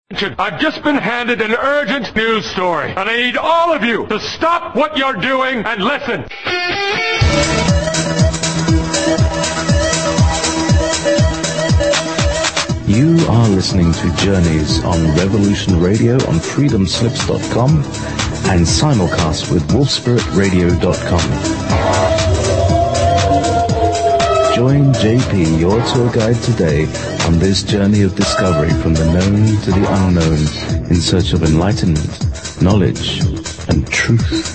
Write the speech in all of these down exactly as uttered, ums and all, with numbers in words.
I've just been handed an urgent news story, and I need all of you to stop what you're doing and listen. You are listening to Journeys on Revolution Radio on freedom slips dot com and simulcast with wolf spirit radio dot com. Join J P, your tour guide today, on this journey of discovery from the known to the unknown in search of enlightenment, knowledge, and truth.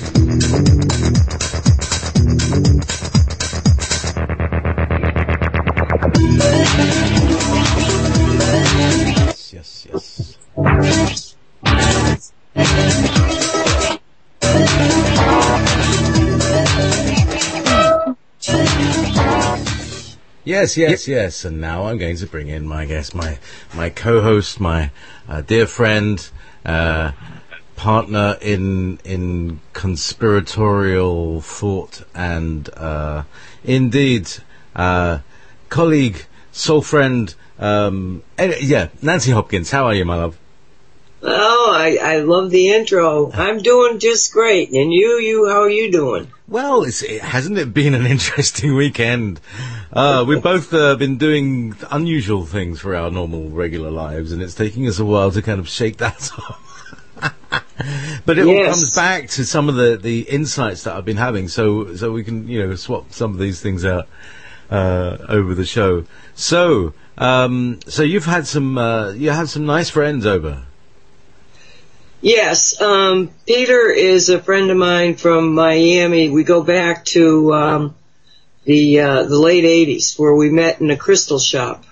Yes, yes. Yes, yes, yes. And now I'm going to bring in my guest, my my co-host, my uh, dear friend, uh, partner in in conspiratorial thought, and uh, indeed uh, colleague, soul friend. Um, yeah, Nancy Hopkins. How are you, my love? Oh, I, I love the intro. I'm doing just great. And you, you, how are you doing? Well, it's, it, hasn't it been an interesting weekend? Uh, we've both uh, been doing unusual things for our normal, regular lives, and it's taking us a while to kind of shake that off. But it Yes. all comes back to some of the, the insights that I've been having, so so we can, you know, swap some of these things out uh, over the show. So, um, so you've had some, uh, you had some nice friends over. Yes, um, Peter is a friend of mine from Miami. We go back to um, the uh, the late eighties, where we met in a crystal shop.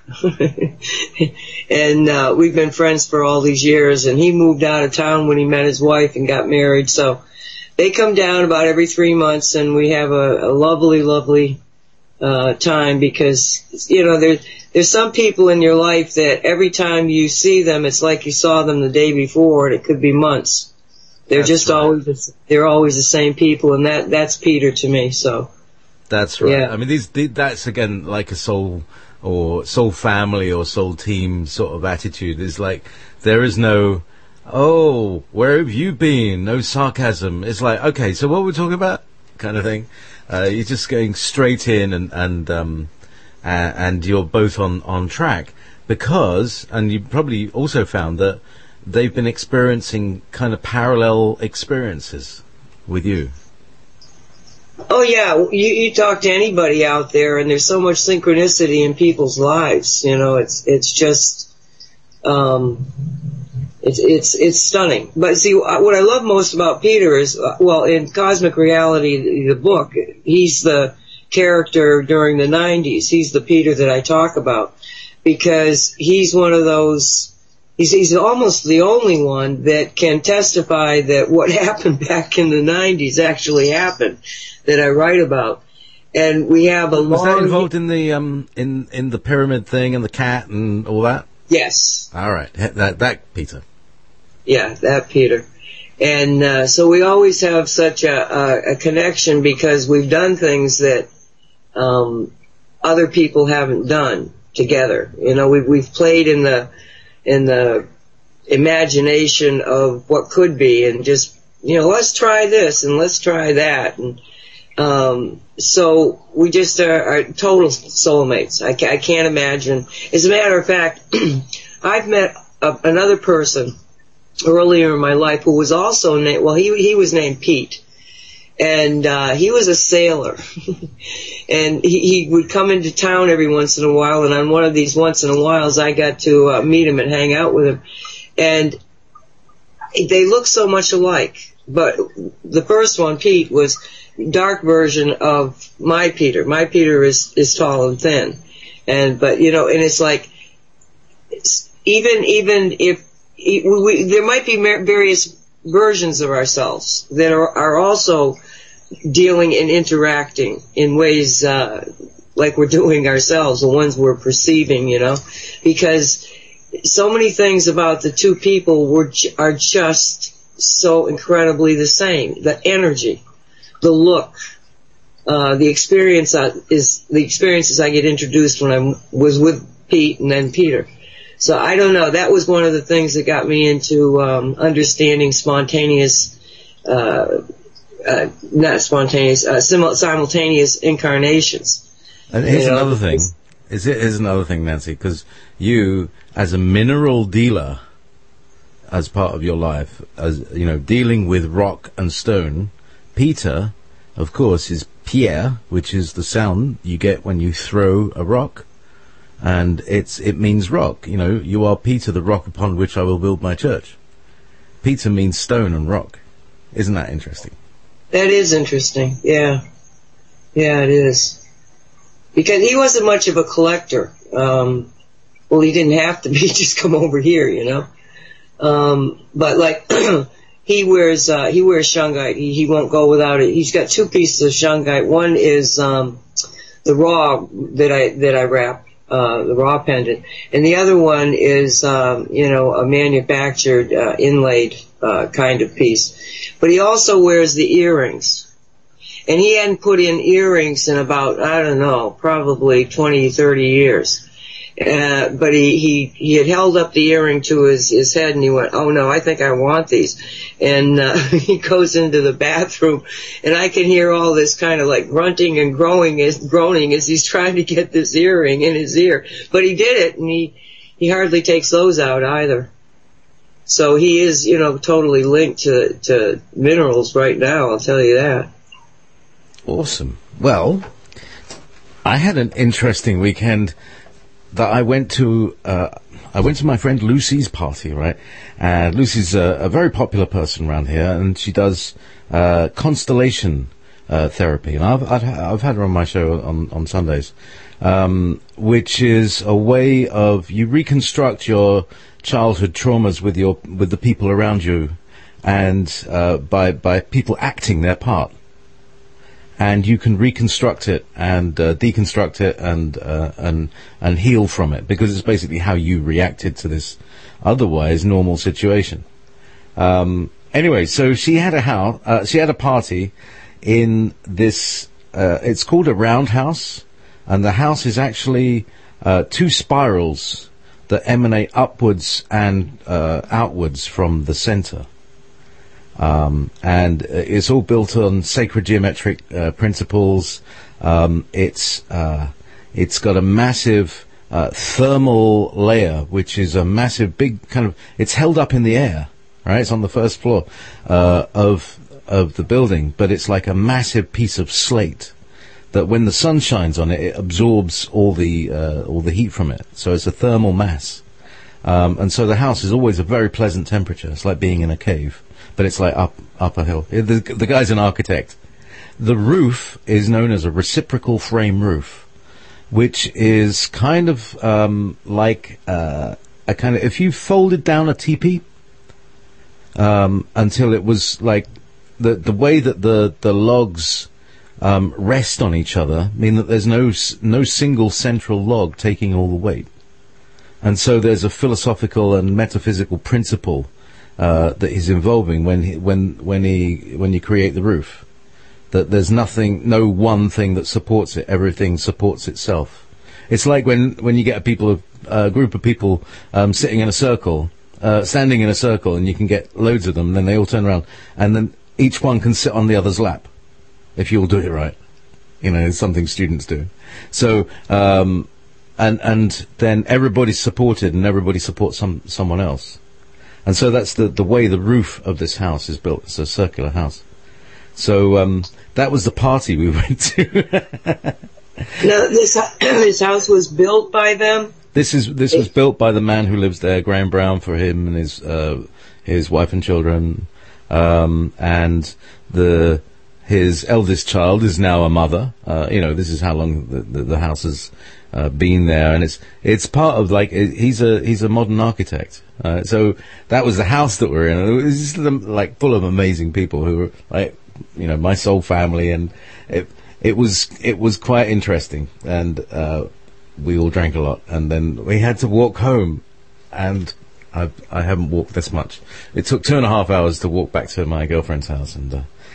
And uh, we've been friends for all these years, and he moved out of town when he met his wife and got married. So they come down about every three months, and we have a, a lovely, lovely uh, time because, you know, there's, there's some people in your life that every time you see them, it's like you saw them the day before, and it could be months. They're That's just right. always, they're always the same people, and that, that's Peter to me, so. That's right. Yeah. I mean, these, the, that's again like a soul or soul family or soul team sort of attitude. Is like there is no, oh, where have you been? No sarcasm. It's like, okay, so what we're talking about, kind of thing. Uh, you're just going straight in, and and um, uh, and you're both on on track because, and you probably also found that they've been experiencing kind of parallel experiences with you. Oh yeah, you, you talk to anybody out there, and there's so much synchronicity in people's lives. You know, it's it's just, um, it's it's it's stunning. But see, what I love most about Peter is, well, in Cosmic Reality, the book, he's the character during the nineties. He's the Peter that I talk about because he's one of those. He's, he's almost the only one that can testify that what happened back in the nineties actually happened, that I write about. And we have a Was long... that involved in the um in in the pyramid thing and the cat and all that? Yes. All right, that that Peter. Yeah, that Peter. And uh, so we always have such a, a, a connection because we've done things that um, other people haven't done together. You know, we've, we've played in the in the imagination of what could be, and just, you know, let's try this and let's try that. And um, so we just are, are total soulmates. I, ca- I can't imagine. As a matter of fact, I've met a, another person earlier in my life who was also named, well, he he was named Pete. And uh, he was a sailor. And he, he would come into town every once in a while, and on one of these once in a whiles, I got to uh, meet him and hang out with him. And they look so much alike. But the first one, Pete, was dark version of my Peter. My Peter is, is tall and thin. And, but, you know, and it's like, it's, even, even if, we, we, there might be various versions of ourselves that are, are also dealing and interacting in ways, uh, like we're doing ourselves, the ones we're perceiving, you know, because so many things about the two people were, are just so incredibly the same. The energy, the look, uh, the experience uh, is the experiences I get introduced when I was with Pete and then Peter. So I don't know. That was one of the things that got me into um, understanding spontaneous, uh, uh, not spontaneous, uh, sim- simultaneous incarnations. And here's you know, another thing. Is it? Here's another thing, Nancy, because you, as a mineral dealer, as part of your life, as you know, dealing with rock and stone, Peter, of course, is Pierre, which is the sound you get when you throw a rock. And it's it means rock. You know, you are Peter, the rock upon which I will build my church. Peter means stone and rock. Isn't that interesting? That is interesting. Yeah. Yeah, it is. Because he wasn't much of a collector. Um, well, he didn't have to be. Just come over here, you know. Um, but like, he wears, uh, he wears shungite. He, he won't go without it. He's got two pieces of shungite. One is, um, the raw that I, that I wrap. Uh, the raw pendant, and the other one is, um, you know, a manufactured, uh, inlaid, uh, kind of piece. But he also wears the earrings. And he hadn't put in earrings in about, I don't know, probably twenty, thirty years. Uh, but he, he, he had held up the earring to his, his head and he went, oh no, I think I want these. And, uh, he goes into the bathroom and I can hear all this kind of like grunting and growing as, groaning as he's trying to get this earring in his ear. But he did it and he, he hardly takes those out either. So he is, you know, totally linked to, to minerals right now, I'll tell you that. Awesome. Well, I had an interesting weekend. That I went to, uh, I went to my friend Lucy's party, right? And Lucy's a, a very popular person around here, and she does uh, constellation uh, therapy. And I've, I've I've had her on my show on on Sundays, um, which is a way of you reconstruct your childhood traumas with your with the people around you, and uh, by by people acting their part. And you can reconstruct it and uh, deconstruct it and uh, and and heal from it, because it's basically how you reacted to this otherwise normal situation. Um, anyway, so she had a house, uh, she had a party in this. Uh, it's called a roundhouse, and the house is actually uh, two spirals that emanate upwards and uh, outwards from the center. Um, and uh, it's all built on sacred geometric uh, principles. Um, it's uh, it's got a massive uh, thermal layer, which is a massive, big kind of. It's held up in the air, right? It's on the first floor uh, of of the building, but it's like a massive piece of slate that, when the sun shines on it, it absorbs all the uh, all the heat from it. So it's a thermal mass, um, and so the house is always a very pleasant temperature. It's like being in a cave. But it's like up up a hill. The, the guy's an architect. The roof is known as a reciprocal frame roof, which is kind of um, like uh, a kind of, if you folded down a teepee um, until it was like the the way that the the logs um, rest on each other, mean that there's no no single central log taking all the weight, and so there's a philosophical and metaphysical principle Uh, that he's involving when he, when when he when you create the roof, that there's nothing, no one thing that supports it. Everything supports itself. It's like when when you get a people a group of people um, sitting in a circle, uh, standing in a circle, and you can get loads of them. And then they all turn around, and then each one can sit on the other's lap, if you all do it right. You know, it's something students do. So um, and and then everybody's supported, and everybody supports some someone else. And so that's the, the way the roof of this house is built. It's a circular house. So um, that was the party we went to. Now, this this house was built by them? This is this was built by the man who lives there, Graham Brown, for him and his uh, his wife and children. Um, and the his eldest child is now a mother. Uh, you know, this is how long the, the, the house has uh, been there, and it's it's part of, like, it, he's a he's a modern architect. Uh, so that was the house that we're in. It was just like full of amazing people who were like, you know, my soul family, and it it was it was quite interesting. And uh, we all drank a lot, and then we had to walk home, and I I haven't walked this much. It took two and a half hours to walk back to my girlfriend's house, and uh,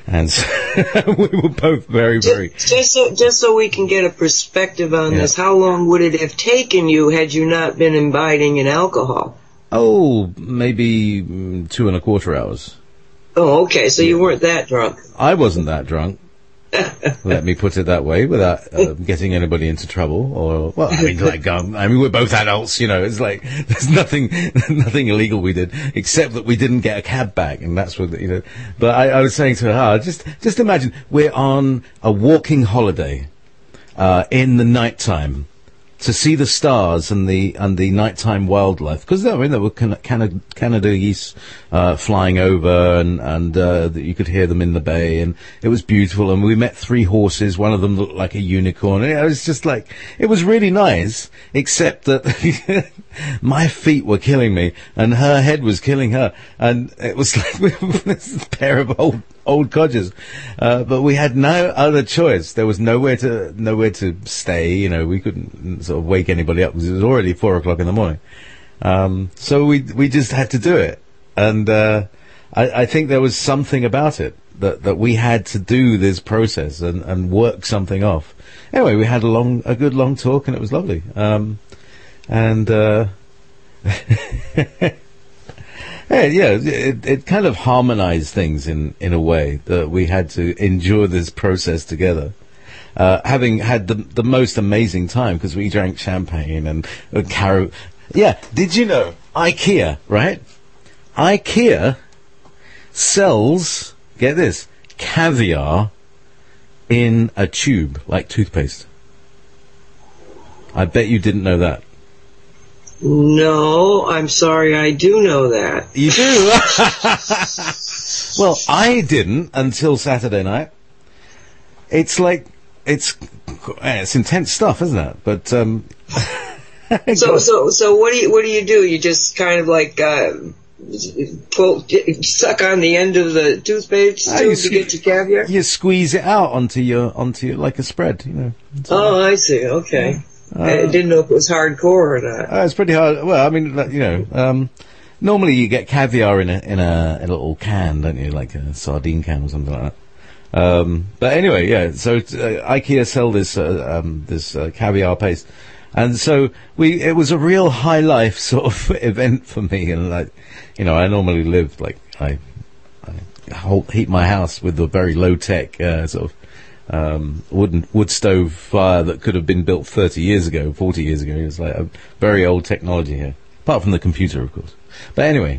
And so we were both very, very... Just, just, so, just so we can get a perspective on Yeah. this, how long would it have taken you had you not been imbibing in alcohol? Oh, maybe mm, two and a quarter hours. Oh, okay, so you weren't that drunk. I wasn't that drunk. Let me put it that way, without uh, getting anybody into trouble. Or, well, I mean, like, um, I mean, we're both adults, you know. It's like there's nothing, nothing illegal we did, except that we didn't get a cab back, and that's what you know. But I, I was saying to her, just, just imagine we're on a walking holiday uh, in the nighttime to see the stars and the and the nighttime wildlife, because I mean there were Canada, Canada, Canada geese uh, flying over, and and uh, you could hear them in the bay, and it was beautiful. And we met three horses. One of them looked like a unicorn. And it was just like it was really nice, except that my feet were killing me, and her head was killing her, and it was like we were this pair of old. old codgers, uh, but we had no other choice. There was nowhere to nowhere to stay. You know, we couldn't sort of wake anybody up because it was already four o'clock in the morning. Um, so we we just had to do it, and uh, I, I think there was something about it that that we had to do this process and, and work something off. Anyway, we had a long, a good long talk, and it was lovely. Um, and. Uh, Yeah, yeah, it, it kind of harmonized things in, in a way that we had to endure this process together. Uh, having had the the most amazing time because we drank champagne and uh, caro. Yeah, did you know IKEA, right? IKEA sells, get this, caviar in a tube like toothpaste. I bet you didn't know that. No, I'm sorry, I do know that. You do? Well, I didn't until Saturday night. It's like, it's, it's intense stuff, isn't it? But, um... so, so, so what do you, what do you do? You just kind of like, uh, pull, suck on the end of the toothpaste Ah, tube you to sque- get your caviar? You squeeze it out onto your, onto your, like a spread, you know. Oh, I see, okay. Uh, I didn't know if it was hardcore or not. Uh, it's pretty hard. Well, I mean, like, you know, um, normally you get caviar in a in a, in a little can, don't you, like a sardine can or something like that. Um, but anyway, yeah. So uh, IKEA sell this uh, um, this uh, caviar paste, and so we it was a real high life sort of event for me. And like, you know, I normally live like I, I hold, heat my house with a very low tech uh, sort of. Um, wooden wood stove fire that could have been built thirty years ago, forty years ago. It's like a very old technology here, apart from the computer, of course. But anyway,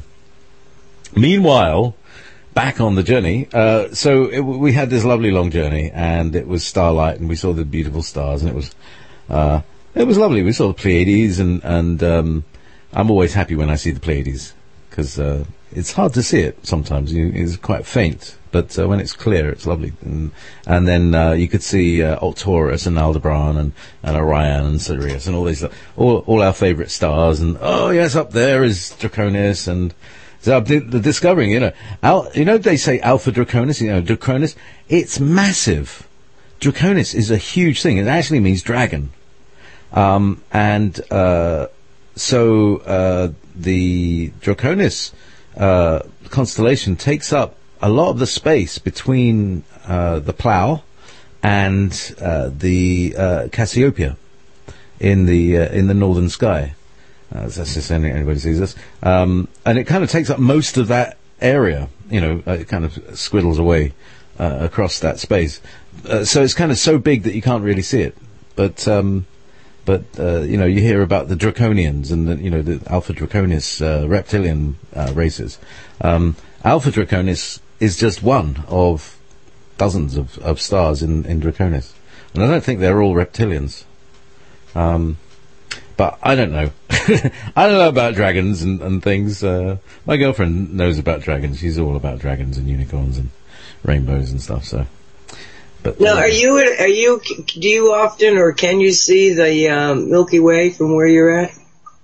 meanwhile, back on the journey. Uh, so it, we had this lovely long journey, and it was starlight, and we saw the beautiful stars, and it was uh, it was lovely. We saw the Pleiades, and and um, I'm always happy when I see the Pleiades because uh, it's hard to see it sometimes. You, it's quite faint. But uh, when it's clear, it's lovely. And, and then uh, you could see uh, Taurus and Aldebaran and, and Orion and Sirius and all these, all, all our favourite stars. And, oh, yes, up there is Draconis. And so the, the discovering, you know, Al, you know, they say Alpha Draconis, you know, Draconis. It's massive. Draconis is a huge thing. It actually means dragon. Um, and uh, so uh, the Draconis uh, constellation takes up a lot of the space between uh, the Plough and uh, the uh, Cassiopeia in the uh, in the northern sky. Uh, that's just any, anybody sees this, um, and it kind of takes up most of that area. You know, uh, it kind of squiddles away uh, across that space. Uh, so it's kind of so big that you can't really see it. But um, but uh, you know, you hear about the Draconians and the, you know, the Alpha Draconis uh, reptilian uh, races. Um, Alpha Draconis is just one of dozens of, of stars in, in Draconis. And I don't think they're all reptilians. Um, but I don't know. I don't know about dragons and, and things. Uh, my girlfriend knows about dragons. She's all about dragons and unicorns and rainbows and stuff, so. But, now, uh, are you, are you, do you often or can you see the um, Milky Way from where you're at?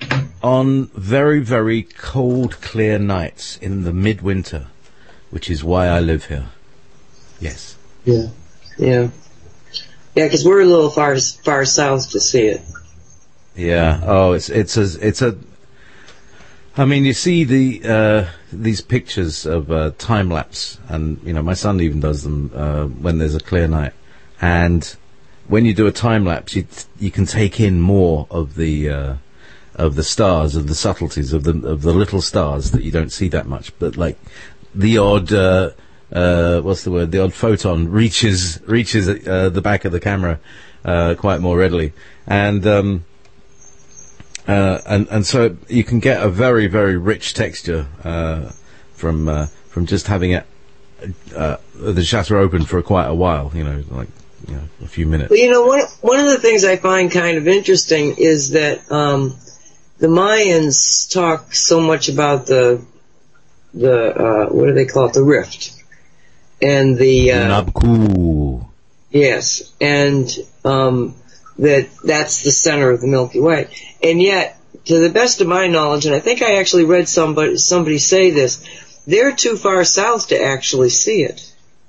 On very, very cold, clear nights in the midwinter, which is why I live here. Yes. Yeah. Yeah. Yeah, because we're a little far far south to see it. Yeah. Oh, it's it's a it's a. I mean, you see the uh, these pictures of uh, time lapse, and you know, my son even does them uh, when there's a clear night. And when you do a time lapse, you t- you can take in more of the uh, of the stars, of the subtleties of the of the little stars that you don't see that much. But like the odd, uh, uh, what's the word? The odd photon reaches reaches uh, the back of the camera uh, quite more readily, and. Um, Uh, and, and so you can get a very, very rich texture uh, from uh, from just having it uh, the shutter open for quite a while, you know, like you know, a few minutes. Well, you know, one one of the things I find kind of interesting is that um, the Mayans talk so much about the the uh, what do they call it, the rift, and the uh, Nabku. Yes, and um, that that's the center of the Milky Way. And yet, to the best of my knowledge, and I think I actually read somebody somebody say this, they're too far south to actually see it.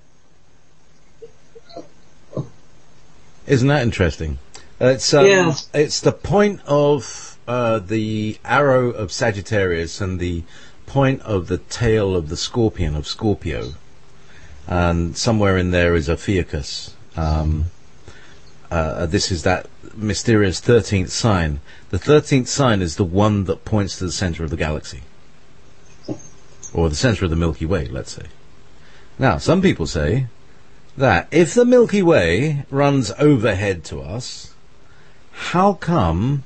Isn't that interesting? Uh, it's um, Yeah. it's the point of uh, the arrow of Sagittarius and the point of the tail of the scorpion of Scorpio, and somewhere in there is Ophiuchus. Um, uh, this is that mysterious thirteenth sign. The thirteenth sign is the one that points to the center of the galaxy, or the center of the Milky Way, let's say. Now, some people say that if the Milky Way runs overhead to us, how come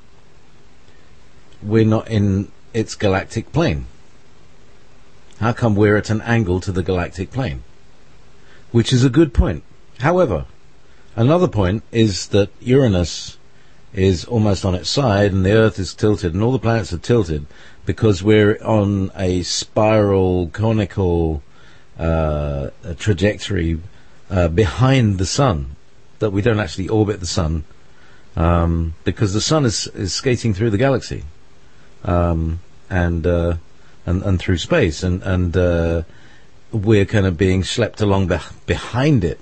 we're not in its galactic plane? How come we're at an angle to the galactic plane? Which is a good point. However, another point is that Uranus is almost on its side and the Earth is tilted and all the planets are tilted because we're on a spiral, conical uh, a trajectory uh, behind the Sun, that we don't actually orbit the Sun um, because the Sun is, is skating through the galaxy um, and, uh, and and through space, and, and uh, we're kind of being schlepped along beh- behind it.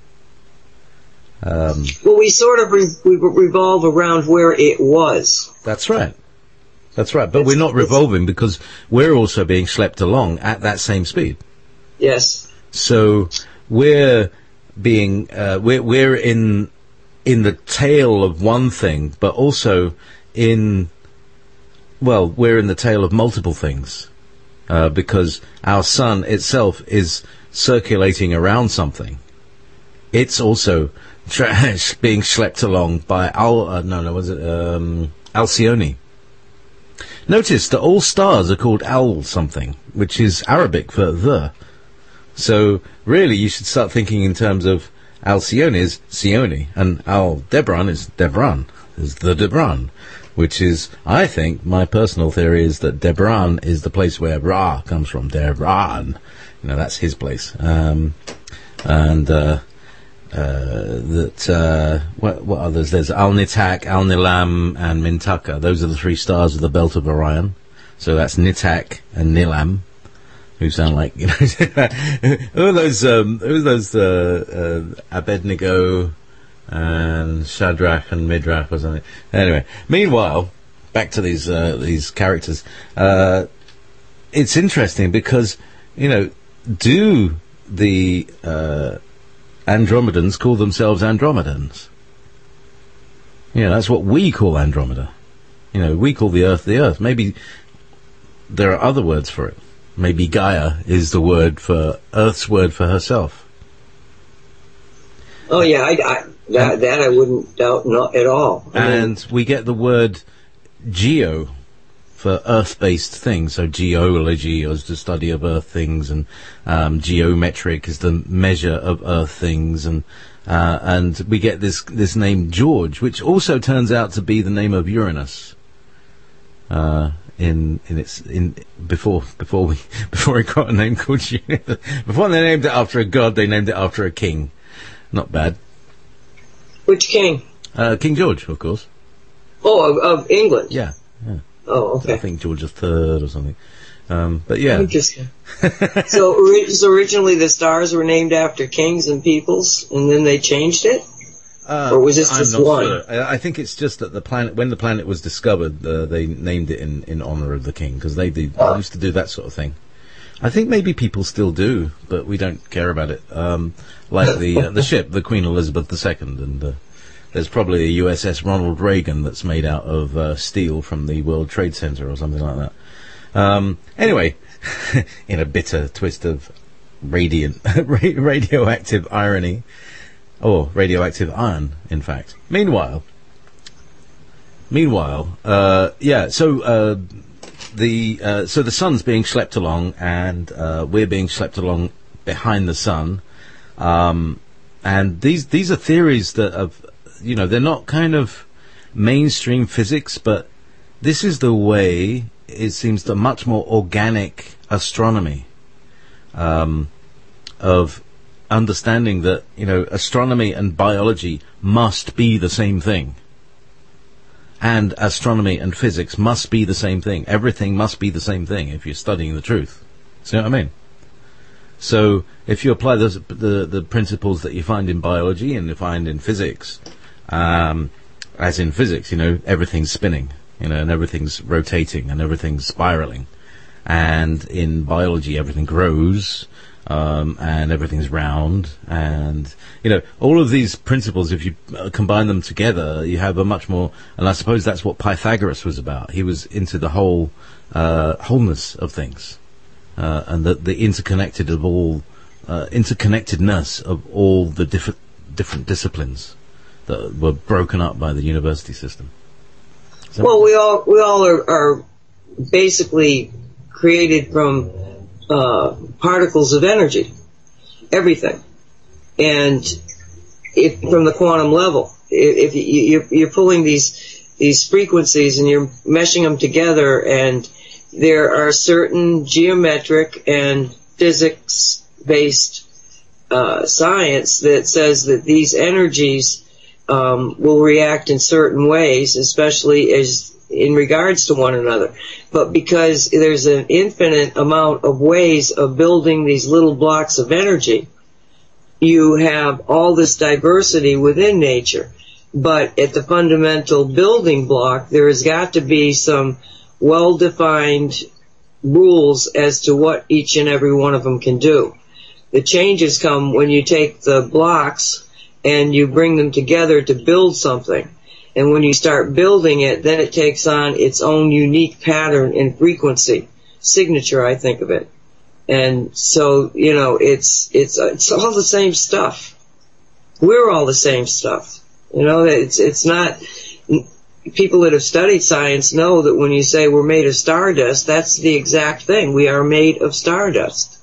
Um, well, we sort of re- we revolve around where it was. That's right. That's right. But It's- we're not it's- revolving because we're also being schlepped along at that same speed. Yes. So we're being uh, we're we're in in the tail of one thing, but also in well, we're in the tail of multiple things uh, because our sun itself is circulating around something. It's also tra- being schlepped along by Al. Uh, no, no, was it um, Alcyone? Notice that all stars are called Al something, which is Arabic for the. So really, you should start thinking in terms of Alcyone is Sione, and Aldebaran is Debran, is the Debran, which is, I think, my personal theory is that Debran is the place where Ra comes from. Debran, you know, that's his place. Um, and uh, uh, that uh, what, what others? There's Al-Nitak, Al-Nilam, and Mintaka. Those are the three stars of the belt of Orion. So that's Nitak and Nilam, who sound like, you know, who are those? Um, who are those? Uh, uh, Abednego and Shadrach and Midrach or something. Anyway, meanwhile, back to these uh, these characters. Uh, it's interesting because, you know, do the uh, Andromedans call themselves Andromedans? Yeah, that's what we call Andromeda. You know, we call the Earth the Earth. Maybe there are other words for it. Maybe Gaia is the word for Earth's word for herself. Oh yeah, I, I, that, that I wouldn't doubt not at all. I mean, And we get the word geo for Earth-based things. So geology is the study of Earth things, and um, geometric is the measure of Earth things, and uh, and we get this this name George, which also turns out to be the name of Uranus. Uh, in in its in before before we before it got a name called Uranus. Before they named it after a god, they named it after a king. Not bad. which king? Uh, King George, of course. Oh, of, of England. Yeah. yeah. Oh, okay. I think George the Third or something. Um, but yeah. Interesting. so, ori- so originally the stars were named after kings and peoples, and then they changed it? Uh, Or was this I'm just not one? sure. I, I think it's just that the planet, when the planet was discovered, uh, they named it in, in honor of the king, because they, did, they used to do that sort of thing. I think maybe people still do, but we don't care about it. Um, like the uh, the ship, the Queen Elizabeth the Second, and uh, there's probably a U S S Ronald Reagan that's made out of uh, steel from the World Trade Center or something like that. Um, anyway, in a bitter twist of radiant, radioactive irony, or radioactive iron, in fact. Meanwhile, meanwhile, uh, yeah. So. Uh, The uh, so the sun's being schlepped along, and uh, we're being schlepped along behind the sun, um, and these these are theories that have, you know, they're not kind of mainstream physics, but this is the way it seems the much more organic astronomy um, of understanding that, you know, astronomy and biology must be the same thing. And astronomy and physics must be the same thing. Everything must be the same thing if you're studying the truth. See what I mean? So if you apply those, the the principles that you find in biology and you find in physics, um, as in physics, you know, everything's spinning, you know, and everything's rotating and everything's spiraling. And in biology, everything grows, um, and everything's round, and, you know, all of these principles, if you uh, combine them together, you have a much more, and I suppose that's what Pythagoras was about. He was into the whole, uh, wholeness of things, uh, and the, the interconnected of all, uh, interconnectedness of all the different, different disciplines that were broken up by the university system. So, well, we all, we all are, are basically created from Uh, particles of energy, everything, and if from the quantum level, if, if you, you're, you're pulling these these frequencies and you're meshing them together, and there are certain geometric and physics-based uh, science that says that these energies um, will react in certain ways, especially as in regards to one another. But because there's an infinite amount of ways of building these little blocks of energy, you have all this diversity within nature. But at the fundamental building block, there has got to be some well-defined rules as to what each and every one of them can do. The changes come when you take the blocks and you bring them together to build something. And when you start building it, then it takes on its own unique pattern and frequency, signature, I think of it. And so, you know, it's it's it's all the same stuff. We're all the same stuff. You know, it's it's not. People that have studied science know that when you say we're made of stardust, that's the exact thing. We are made of stardust.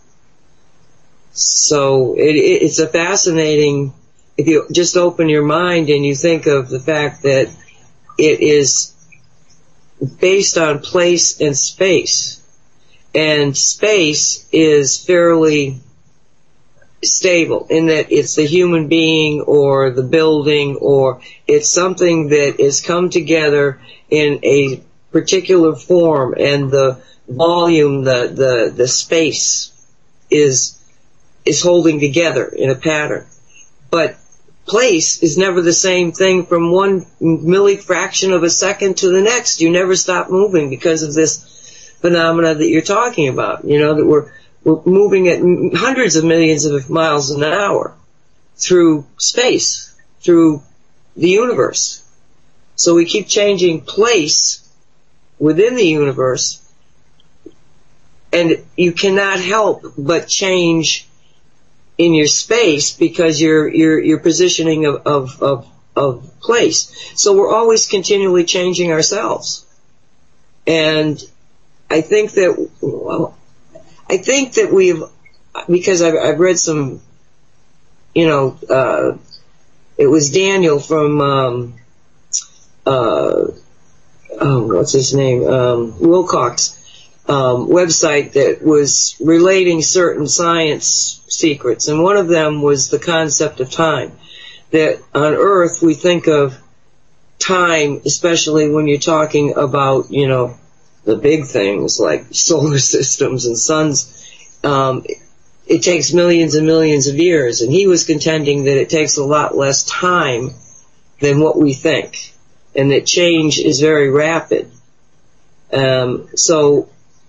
So it, it, it's a fascinating. If you just open your mind and you think of the fact that it is based on place and space, and space is fairly stable in that it's the human being or the building, or it's something that has come together in a particular form, and the volume, the, the, the space is, is holding together in a pattern. But place is never the same thing from one millifraction of a second to the next. You never stop moving because of this phenomena that you're talking about. You know, that we're, we're moving at hundreds of millions of miles an hour through space, through the universe. So we keep changing place within the universe, and you cannot help but change in your space because you're you're you're positioning of of of, of place. So we're always continually changing ourselves, and I think that well, I think that we've because I've, I've read some, you know, uh, it was Daniel from um, uh, oh what's his name um, Wilcox. Um, website that was relating certain science secrets, and one of them was the concept of time. That on Earth we think of time, especially when you're talking about, you know, the big things like solar systems and suns. Um, it, it takes millions and millions of years, and he was contending that it takes a lot less time than what we think, and that change is very rapid. Um, so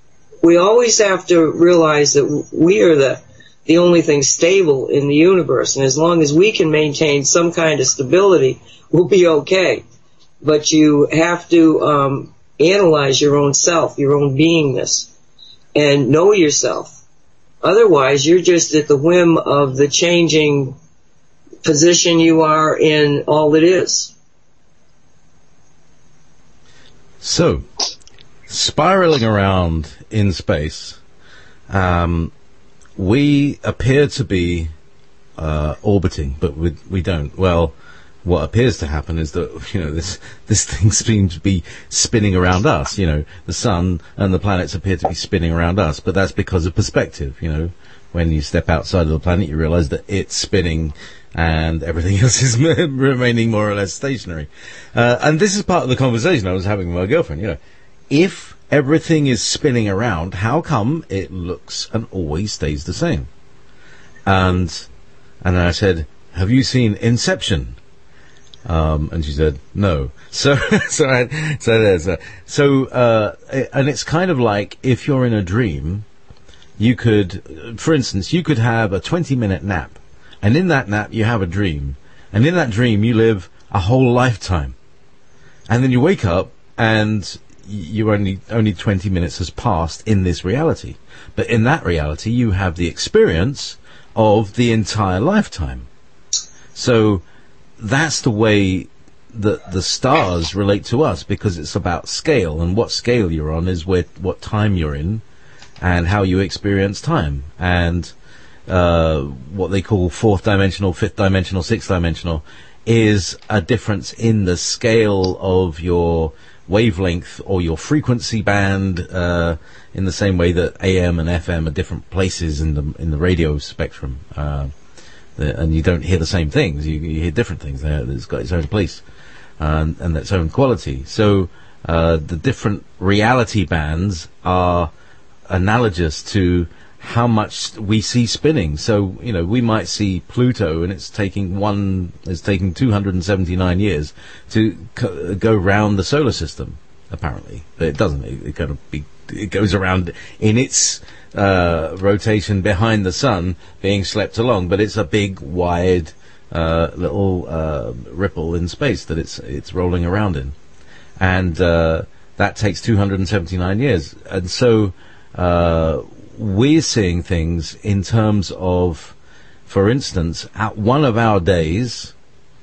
we always have to realize that we are the, the only thing stable in the universe. And as long as we can maintain some kind of stability, we'll be okay. But you have to um, analyze your own self, your own beingness, and know yourself. Otherwise, you're just at the whim of the changing position you are in all it is. So, spiraling around in space, um, we appear to be uh, orbiting, but we, we don't. Well, what appears to happen is that, you know, this this thing seems to be spinning around us. You know, the sun and the planets appear to be spinning around us, but that's because of perspective. You know, when you step outside of the planet, you realize that it's spinning and everything else is remaining more or less stationary. Uh, and this is part of the conversation I was having with my girlfriend. You know, if everything is spinning around, how come it looks and always stays the same? And and I said, have you seen Inception? Um, and she said, no. So, so, I, so there's a, so, uh, and it's kind of like if you're in a dream, you could, for instance, you could have a twenty minute nap, and in that nap you have a dream, and in that dream you live a whole lifetime. And then you wake up and you only, only twenty minutes has passed in this reality. But in that reality you have the experience of the entire lifetime. So, that's the way that the stars relate to us, because it's about scale, and what scale you're on is where, what time you're in and how you experience time. And uh, what they call fourth dimensional, fifth dimensional, sixth dimensional is a difference in the scale of your wavelength or your frequency band, uh, in the same way that A M and F M are different places in the in the radio spectrum. Uh, The, and you don't hear the same things. You, you hear different things. There, it's got its own place and, and its own quality. So uh, the different reality bands are analogous to how much we see spinning. So, you know, we might see Pluto, and it's taking one. It's taking two hundred seventy-nine years to co- go round the solar system, apparently, but it doesn't. It, it kind of be, it goes around in its Uh, rotation behind the sun, being swept along, but it's a big, wide, uh, little uh, ripple in space that it's it's rolling around in, and uh, that takes two hundred seventy-nine years. And so uh, we're seeing things in terms of, for instance, at one of our days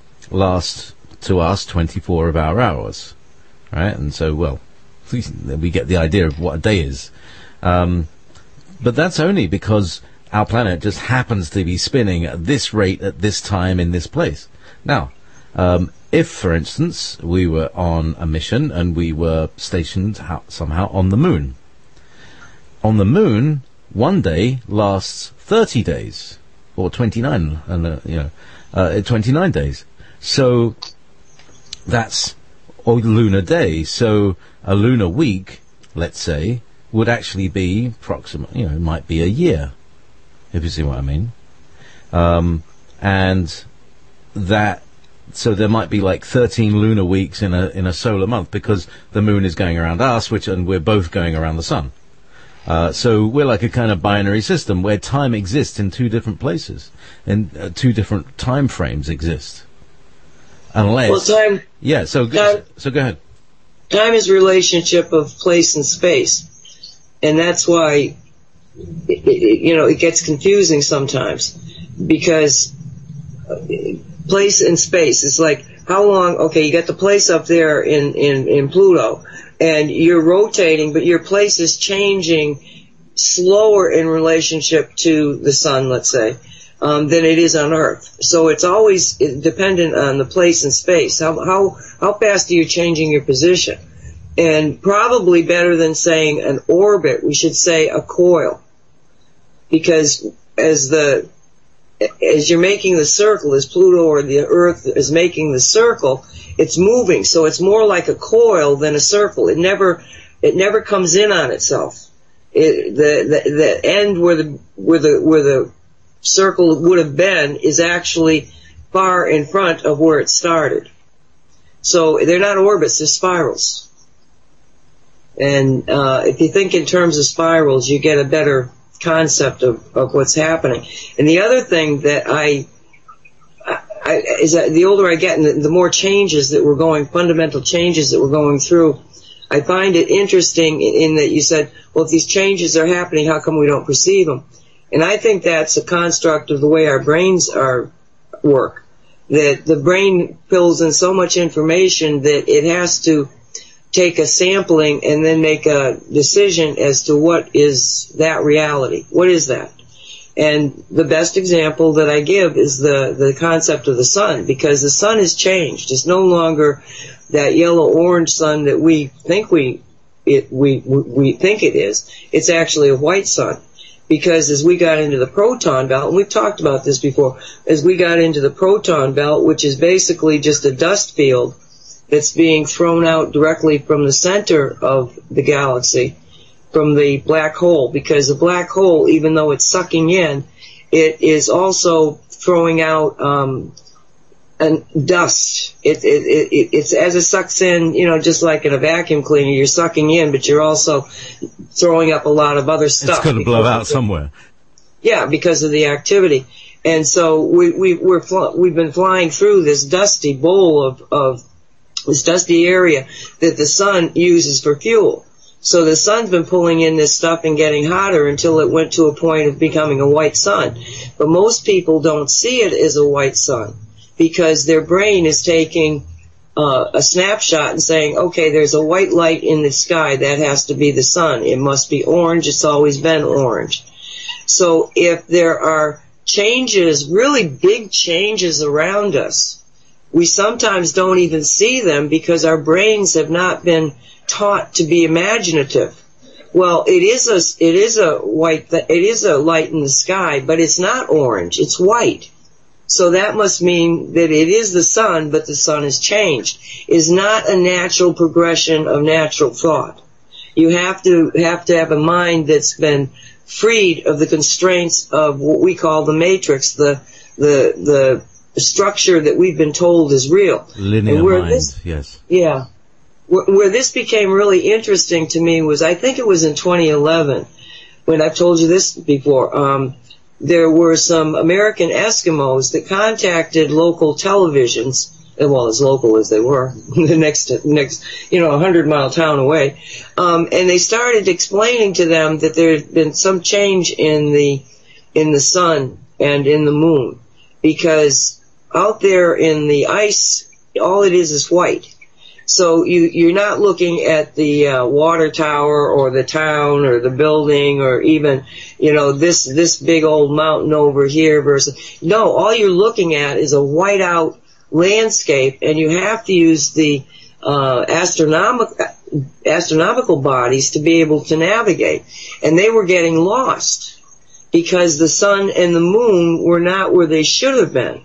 lasts to us twenty-four of our hours, right? And so, well, we get the idea of what a day is. Um, But that's only because our planet just happens to be spinning at this rate at this time in this place. Now, um, if, for instance, we were on a mission and we were stationed ha- somehow on the moon, on the moon, one day lasts thirty days, or twenty-nine, and uh, you know, uh, twenty-nine days. So that's a lunar day. So a lunar week, let's say, would actually be approximate, you know, it might be a year, if you see what I mean. Um, and that, so there might be like thirteen lunar weeks in a in a solar month, because the moon is going around us, which, and we're both going around the sun. Uh, so we're like a kind of binary system where time exists in two different places, and uh, two different time frames exist. Unless, well, time, yeah. So time, so go ahead. Time is relationship of place and space. And that's why, it, it, you know, it gets confusing sometimes, because place and space is like, how long, okay, you got the place up there in, in, in Pluto, and you're rotating, but your place is changing slower in relationship to the sun, let's say, um, than it is on Earth. So it's always dependent on the place and space. How, how, how fast are you changing your position? And probably better than saying an orbit, we should say a coil. Because as the, as you're making the circle, as Pluto or the Earth is making the circle, it's moving. So it's more like a coil than a circle. It never, it never comes in on itself. It, the, the, the end where the, where the, where the circle would have been is actually far in front of where it started. So they're not orbits, they're spirals. And uh, if you think in terms of spirals, you get a better concept of, of what's happening. And the other thing that I, I is that the older I get and the, the more changes that we're going, fundamental changes that we're going through, I find it interesting in, in that you said, well, if these changes are happening, how come we don't perceive them? And I think that's a construct of the way our brains are work. That the brain fills in so much information that it has to take a sampling and then make a decision as to what is that reality. What is that? And the best example that I give is the, the concept of the sun, because the sun has changed. It's no longer that yellow-orange sun that we think we it, we we think it is. It's actually a white sun. Because as we got into the proton belt, and we've talked about this before, as we got into the proton belt, which is basically just a dust field that's being thrown out directly from the center of the galaxy, from the black hole, because the black hole, even though it's sucking in, it is also throwing out um, an dust. It, it, it, it's as it sucks in, you know, just like in a vacuum cleaner, you're sucking in, but you're also throwing up a lot of other stuff. It's going to blow out somewhere. Yeah, because of the activity. And so we, we, we're fl- we've been flying through this dusty bowl of, of this dusty area that the sun uses for fuel. So the sun's been pulling in this stuff and getting hotter until it went to a point of becoming a white sun. But most people don't see it as a white sun because their brain is taking uh, a snapshot and saying, okay, there's a white light in the sky, that has to be the sun. It must be orange, it's always been orange. So if there are changes, really big changes around us, we sometimes don't even see them because our brains have not been taught to be imaginative. Well, it is a, it is a white, it is a light in the sky, but it's not orange, it's white. So that must mean that it is the sun, but the sun has changed. Is not a natural progression of natural thought. You have to have to have a mind that's been freed of the constraints of what we call the matrix, the the the structure that we've been told is real. Linear and where mind, this, yes. Yeah. Where, where this became really interesting to me was, I think it was in twenty eleven, when I've told you this before, um, there were some American Eskimos that contacted local televisions, well, as local as they were, the next, next, you know, a hundred mile town away, um, and they started explaining to them that there had been some change in the, in the sun and in the moon, because out there in the ice, all it is is white. So you, you're not looking at the uh, water tower or the town or the building or even, you know, this this big old mountain over here versus, no, all you're looking at is a white out landscape, and you have to use the uh, astronomical astronomical bodies to be able to navigate. And they were getting lost because the sun and the moon were not where they should have been.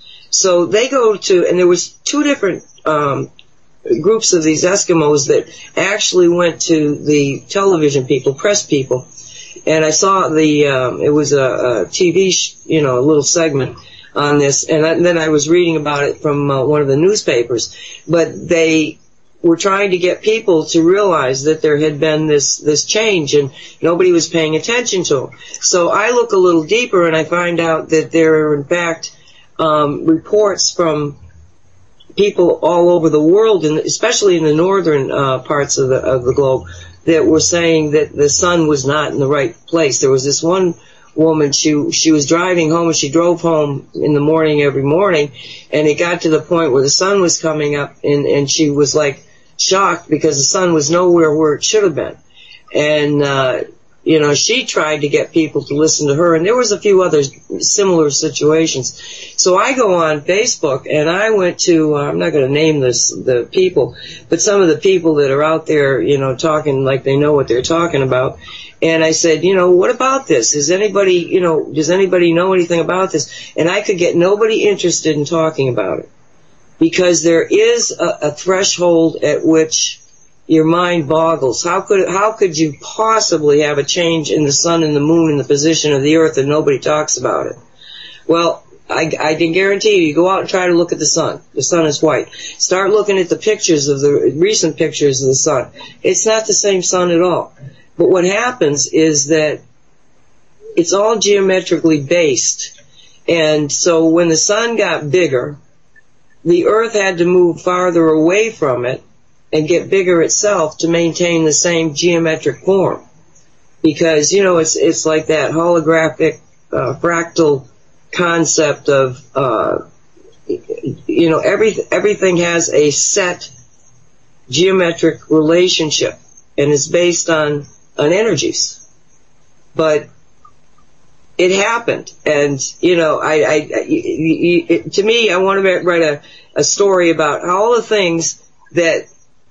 So they go to, and there was two different um groups of these Eskimos that actually went to the television people, press people, and I saw the, um, it was a, a T V, sh- you know, a little segment on this, and, I, and then I was reading about it from uh, one of the newspapers, but they were trying to get people to realize that there had been this, this change, and nobody was paying attention to them. So I look a little deeper, and I find out that there are, in fact, um, reports from people all over the world, and especially in the northern uh, parts of the of the globe, that were saying that the sun was not in the right place. There was this one woman, she she was driving home, and she drove home in the morning every morning, and it got to the point where the sun was coming up, and, and she was like shocked because the sun was nowhere where it should have been. And uh you know, she tried to get people to listen to her, and there was a few other similar situations. So I go on Facebook, and I went to, uh, I'm not going to name this, the people, but some of the people that are out there, you know, talking like they know what they're talking about. And I said, you know, what about this? Is anybody, you know, does anybody know anything about this? And I could get nobody interested in talking about it, because there is a, a threshold at which your mind boggles. How could how could you possibly have a change in the sun and the moon and the position of the earth and nobody talks about it? Well, I, I can guarantee you, you go out and try to look at the sun. The sun is white. Start looking at the pictures of the recent pictures of the sun. It's not the same sun at all. But what happens is that it's all geometrically based. And so when the sun got bigger, the earth had to move farther away from it and get bigger itself to maintain the same geometric form. Because, you know, it's, it's like that holographic, uh, fractal concept of, uh, you know, every, everything has a set geometric relationship and is based on, on energies. But it happened. And, you know, I, I, I you, you, to me, I want to write a, a story about all the things that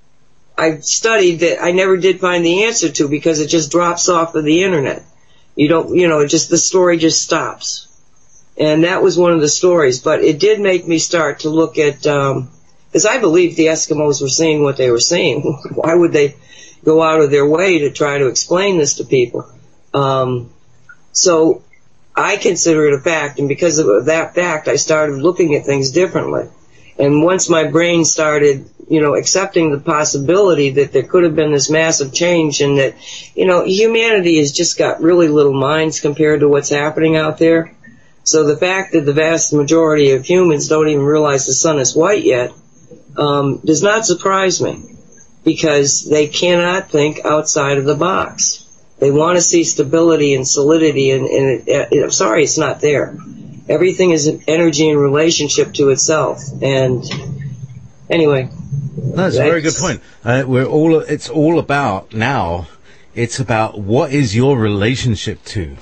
I studied that I never did find the answer to because it just drops off of the internet. You don't, you know, it just, the story just stops. And that was one of the stories, but it did make me start to look at, um, because I believed the Eskimos were seeing what they were seeing. Why would they go out of their way to try to explain this to people? Um, so I consider it a fact, and because of that fact, I started looking at things differently. And once my brain started, you know, accepting the possibility that there could have been this massive change and that, you know, humanity has just got really little minds compared to what's happening out there. So the fact that the vast majority of humans don't even realize the sun is white yet um, does not surprise me, because they cannot think outside of the box. They want to see stability and solidity, and, and it, it, I'm sorry, it's not there. Everything is an energy in relationship to itself. And anyway, that's a very good point. Uh, we're all. It's all about now. It's about what is your relationship to.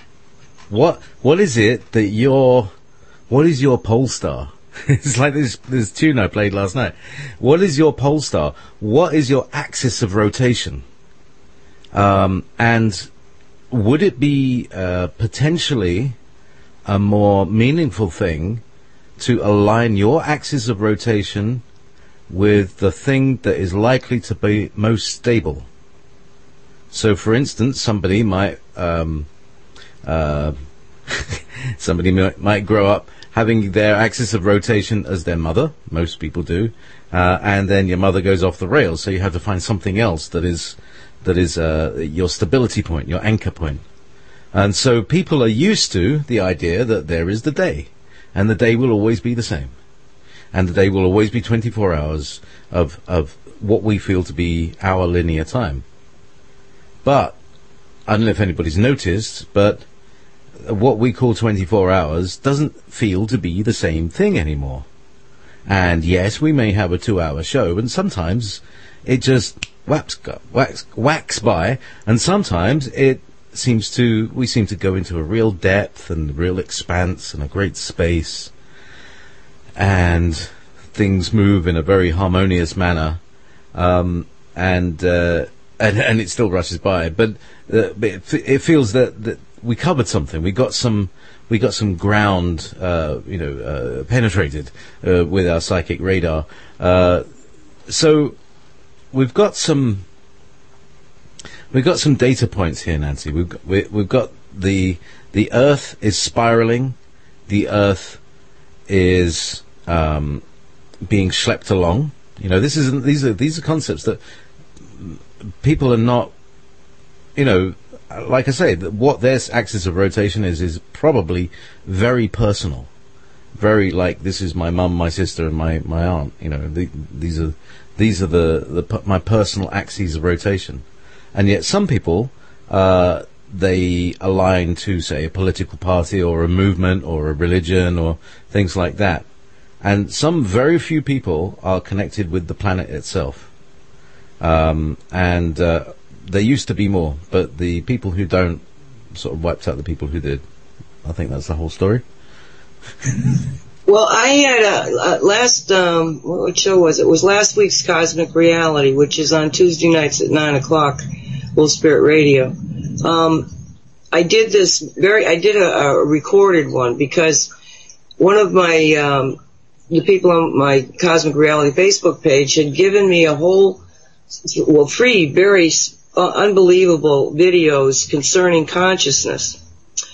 What what is it that your what is your pole star? It's like this this tune I played last night. What is your pole star? What is your axis of rotation? Um, and would it be uh, potentially a more meaningful thing to align your axis of rotation with the thing that is likely to be most stable? So, for instance, somebody might um, uh, somebody might, might grow up having their axis of rotation as their mother. Most people do, uh, and then your mother goes off the rails. So you have to find something else that is that is uh, your stability point, your anchor point. And so people are used to the idea that there is the day, and the day will always be the same, and the day will always be twenty-four hours of of what we feel to be our linear time. But I don't know if anybody's noticed, but what we call twenty-four hours doesn't feel to be the same thing anymore. And yes, we may have a two-hour show, and sometimes it just whacks, whacks, whacks by, and sometimes it seems to, we seem to go into a real depth and real expanse and a great space, and things move in a very harmonious manner, um, and, uh, and and it still rushes by. But, uh, but it, it feels that, that we covered something. We got some, we got some ground, uh, you know, uh, penetrated uh, with our psychic radar. Uh, so we've got some. We've got some data points here, Nancy. We've got, we, we've got the the Earth is spiraling, the Earth is um, being schlepped along. You know, this is these are these are concepts that people are not. You know, like I say, what their axis of rotation is is probably very personal, very like this is my mum, my sister, and my my aunt. You know, the, these are these are the, the my personal axes of rotation. And yet some people, uh, they align to, say, a political party or a movement or a religion or things like that. And some very few people are connected with the planet itself. Um, and uh, there used to be more, but the people who don't sort of wiped out the people who did. I think that's the whole story. Well, I had a, a last, um, what show was it? It was last week's Cosmic Reality, which is on Tuesday nights at nine o'clock, Will Spirit Radio. Um, I did this very, I did a, a recorded one because one of my, um, the people on my Cosmic Reality Facebook page had given me a whole, well, three very uh, unbelievable videos concerning consciousness.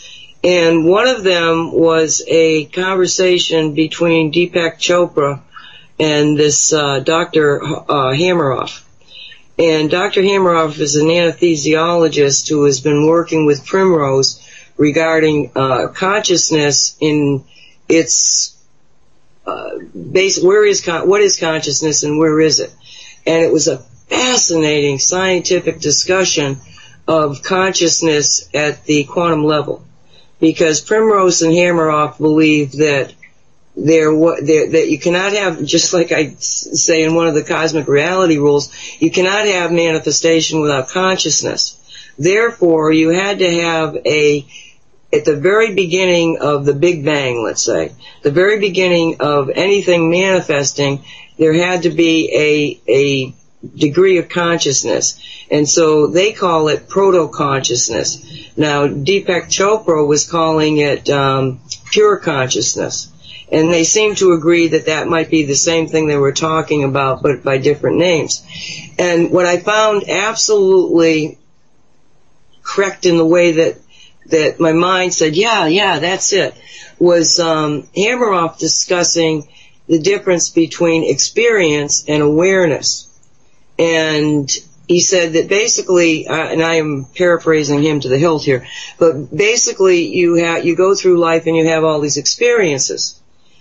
And one of them was a conversation between Deepak Chopra and this uh, Doctor Uh, Hameroff. And Doctor Hameroff is an anesthesiologist who has been working with Primrose regarding uh, consciousness in its uh, base. Where is con- what is consciousness and where is it? And it was a fascinating scientific discussion of consciousness at the quantum level, because Primrose and Hameroff believe that there, there that you cannot have, just like I say in one of the cosmic reality rules, you cannot have manifestation without consciousness. Therefore, you had to have a, at the very beginning of the Big Bang, let's say, the very beginning of anything manifesting, there had to be a, a degree of consciousness. And so they call it proto-consciousness. Now, Deepak Chopra was calling it um, pure consciousness. And they seem to agree that that might be the same thing they were talking about, but by different names. And what I found absolutely correct in the way that that my mind said, yeah, yeah, that's it, was um, Hameroff discussing the difference between experience and awareness. And he said that basically, uh, and I am paraphrasing him to the hilt here, but basically you have, you go through life and you have all these experiences.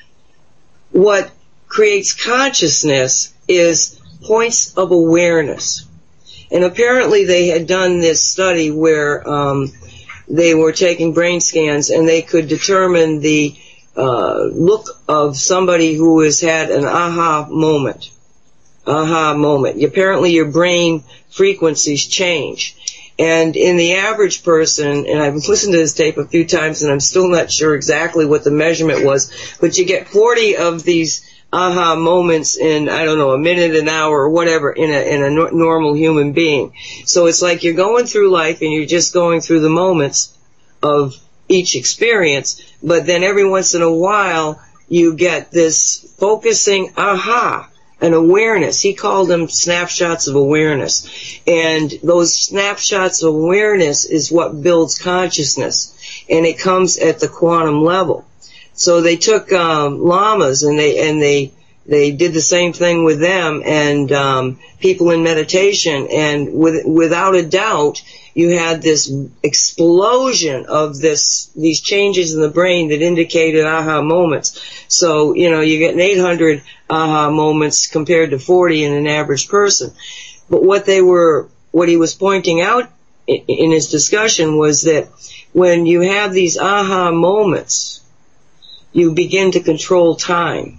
What creates consciousness is points of awareness. And apparently they had done this study where um, they were taking brain scans and they could determine the uh, look of somebody who has had an aha moment. Aha moment. Apparently your brain frequencies change. And in the average person, and I've listened to this tape a few times and I'm still not sure exactly what the measurement was, but you get forty of these aha moments in, I don't know, a minute, an hour, or whatever, in a, in a no- normal human being. So it's like you're going through life and you're just going through the moments of each experience, but then every once in a while you get this focusing aha, an awareness. He called them snapshots of awareness. And those snapshots of awareness is what builds consciousness. And it comes at the quantum level. So they took um, llamas and they and they they did the same thing with them and um, people in meditation. And with, without a doubt, you had this explosion of this these changes in the brain that indicated aha moments. So, you know, you get an eight hundred aha moments compared to forty in an average person. But what they were, what he was pointing out in, in his discussion was that when you have these aha moments, you begin to control time.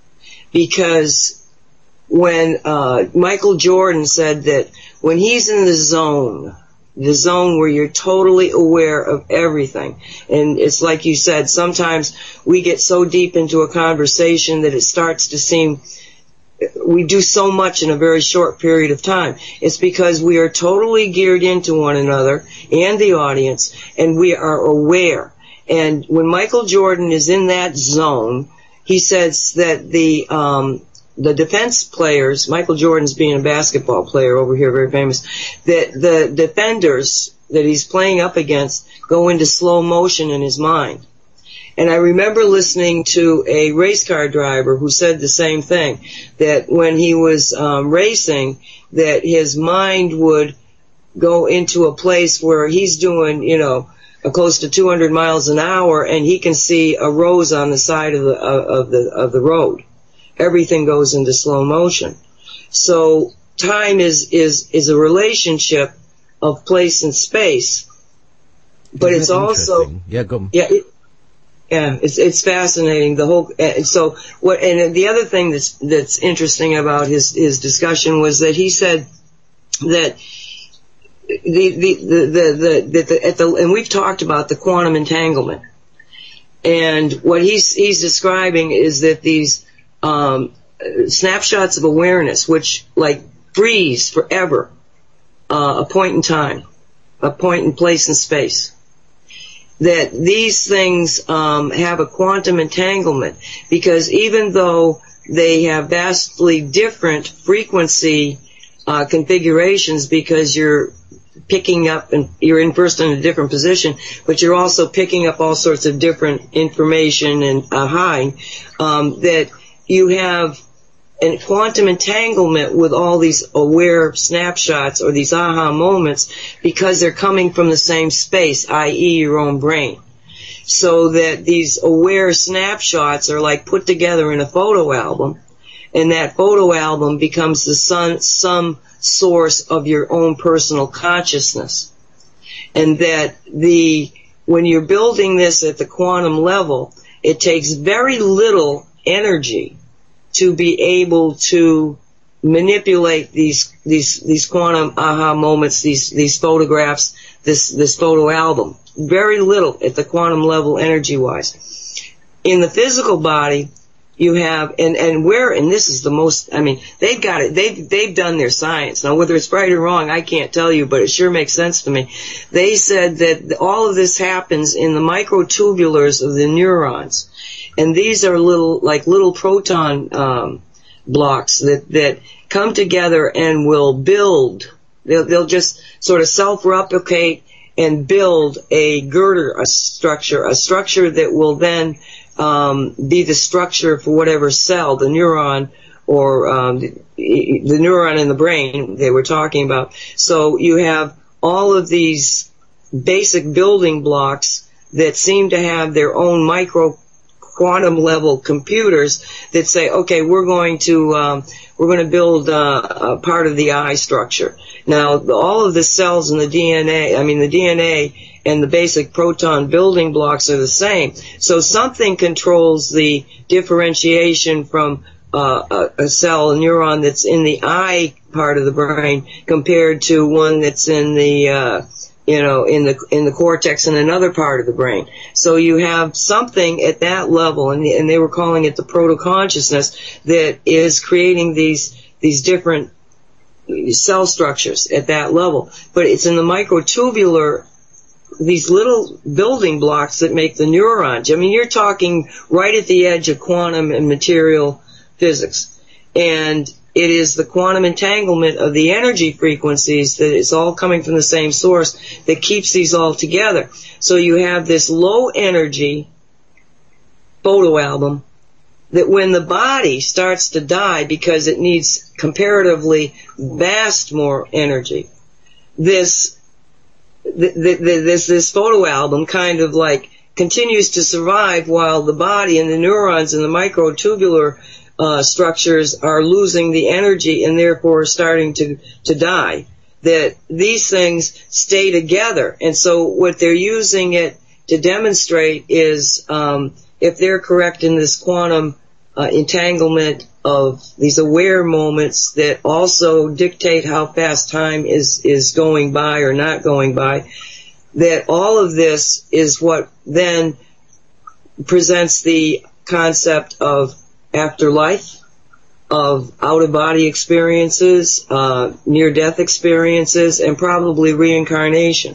Because when uh, Michael Jordan said that when he's in the zone, the zone where you're totally aware of everything. And it's like you said, sometimes we get so deep into a conversation that it starts to seem we do so much in a very short period of time. It's because we are totally geared into one another and the audience, and we are aware. And when Michael Jordan is in that zone, he says that the um the defense players, Michael Jordan's being a basketball player over here, very famous, that the defenders that he's playing up against go into slow motion in his mind. And I remember listening to a race car driver who said the same thing, that when he was um, racing, that his mind would go into a place where he's doing, you know, close to two hundred miles an hour, and he can see a rose on the side of the of the of the road. Everything goes into slow motion. So time is is is a relationship of place and space, but it's also yeah, go yeah. It, Yeah, it's it's fascinating. The whole uh, so what and the other thing that's that's interesting about his his discussion was that he said that the the the the, the, the at the and we've talked about the quantum entanglement, and what he's he's describing is that these um, snapshots of awareness, which like freeze forever, uh, a point in time, a point in place and space. That these things um, have a quantum entanglement, because even though they have vastly different frequency uh, configurations, because you're picking up, and you're in first in a different position, but you're also picking up all sorts of different information and aha, um, that you have a quantum entanglement with all these aware snapshots or these aha moments because they're coming from the same space, that is your own brain. So that these aware snapshots are like put together in a photo album, and that photo album becomes the sun, some source of your own personal consciousness. And that the, when you're building this at the quantum level, it takes very little energy to be able to manipulate these, these, these quantum aha moments, these, these photographs, this, this photo album. Very little at the quantum level energy-wise. In the physical body, you have, and, and where, and this is the most, I mean, they've got it, they've, they've done their science. Now, whether it's right or wrong, I can't tell you, but it sure makes sense to me. They said that all of this happens in the microtubulars of the neurons. And these are little, like little proton, um, blocks that, that come together and will build. They'll, they'll just sort of self-replicate and build a girder, a structure, a structure that will then um, be the structure for whatever cell, the neuron or um, the, the neuron in the brain they were talking about. So you have all of these basic building blocks that seem to have their own micro quantum level computers that say, okay, we're going to um, we're going to build uh, a part of the eye structure. Now, all of the cells in the D N A, I mean, the D N A and the basic proton building blocks are the same. So something controls the differentiation from uh, a, a cell, a neuron that's in the eye part of the brain compared to one that's in the uh, you know, in the in the cortex in another part of the brain. So you have something at that level, and, and they were calling it the proto-consciousness, that is creating these these different cell structures at that level. But it's in the microtubular, these little building blocks that make the neurons. I mean, you're talking right at the edge of quantum and material physics. And it is the quantum entanglement of the energy frequencies that is all coming from the same source that keeps these all together. So you have this low energy photo album that when the body starts to die because it needs comparatively vast more energy, this, th- th- th- this, this photo album kind of like continues to survive while the body and the neurons and the microtubular Uh, structures are losing the energy and therefore starting to, to die. That these things stay together. And so what they're using it to demonstrate is, um, if they're correct in this quantum uh, entanglement of these aware moments that also dictate how fast time is, is going by or not going by, that all of this is what then presents the concept of afterlife, of out-of-body experiences, uh, near-death experiences, and probably reincarnation.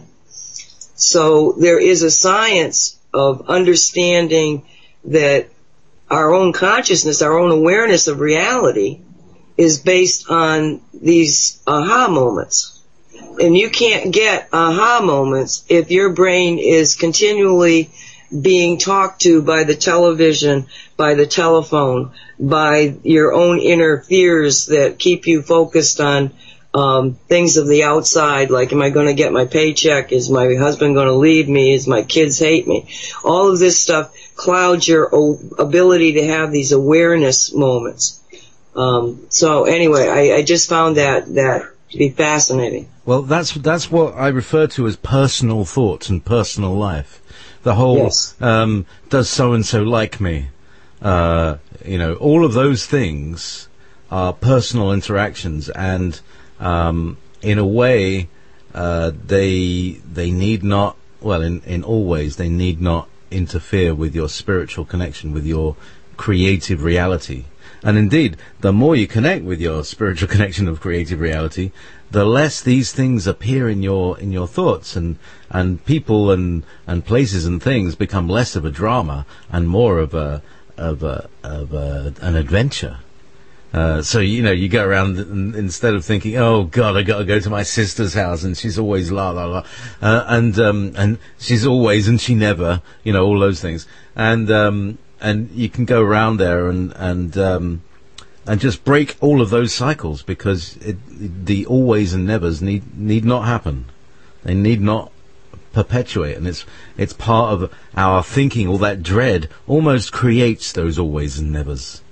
So there is a science of understanding that our own consciousness, our own awareness of reality is based on these aha moments. And you can't get aha moments if your brain is continually being talked to by the television, by the telephone, by your own inner fears that keep you focused on um, things of the outside, like, am I going to get my paycheck? Is my husband going to leave me? Is my kids hate me? All of this stuff clouds your o- ability to have these awareness moments. Um, so anyway, I, I just found that, that to be fascinating. Well, that's, that's what I refer to as personal thoughts and personal life. The whole, yes. um, does so-and-so like me? Uh, you know, all of those things are personal interactions, and um, in a way, uh, they they need not, well, in, in all ways, they need not interfere with your spiritual connection, with your creative reality. And indeed, the more you connect with your spiritual connection of creative reality, the less these things appear in your in your thoughts, and and people and and places and things become less of a drama and more of a of a of a, an adventure. Uh, so, you know, you go around and instead of thinking, oh, God, I got to go to my sister's house and she's always la, la, la. Uh, and, um, and she's always and she never, you know, all those things. And, um, and you can go around there and, and, um, and just break all of those cycles because it, the always and nevers need, need not happen. They need not perpetuate. And it's, it's part of our thinking. All that dread almost creates those always and nevers.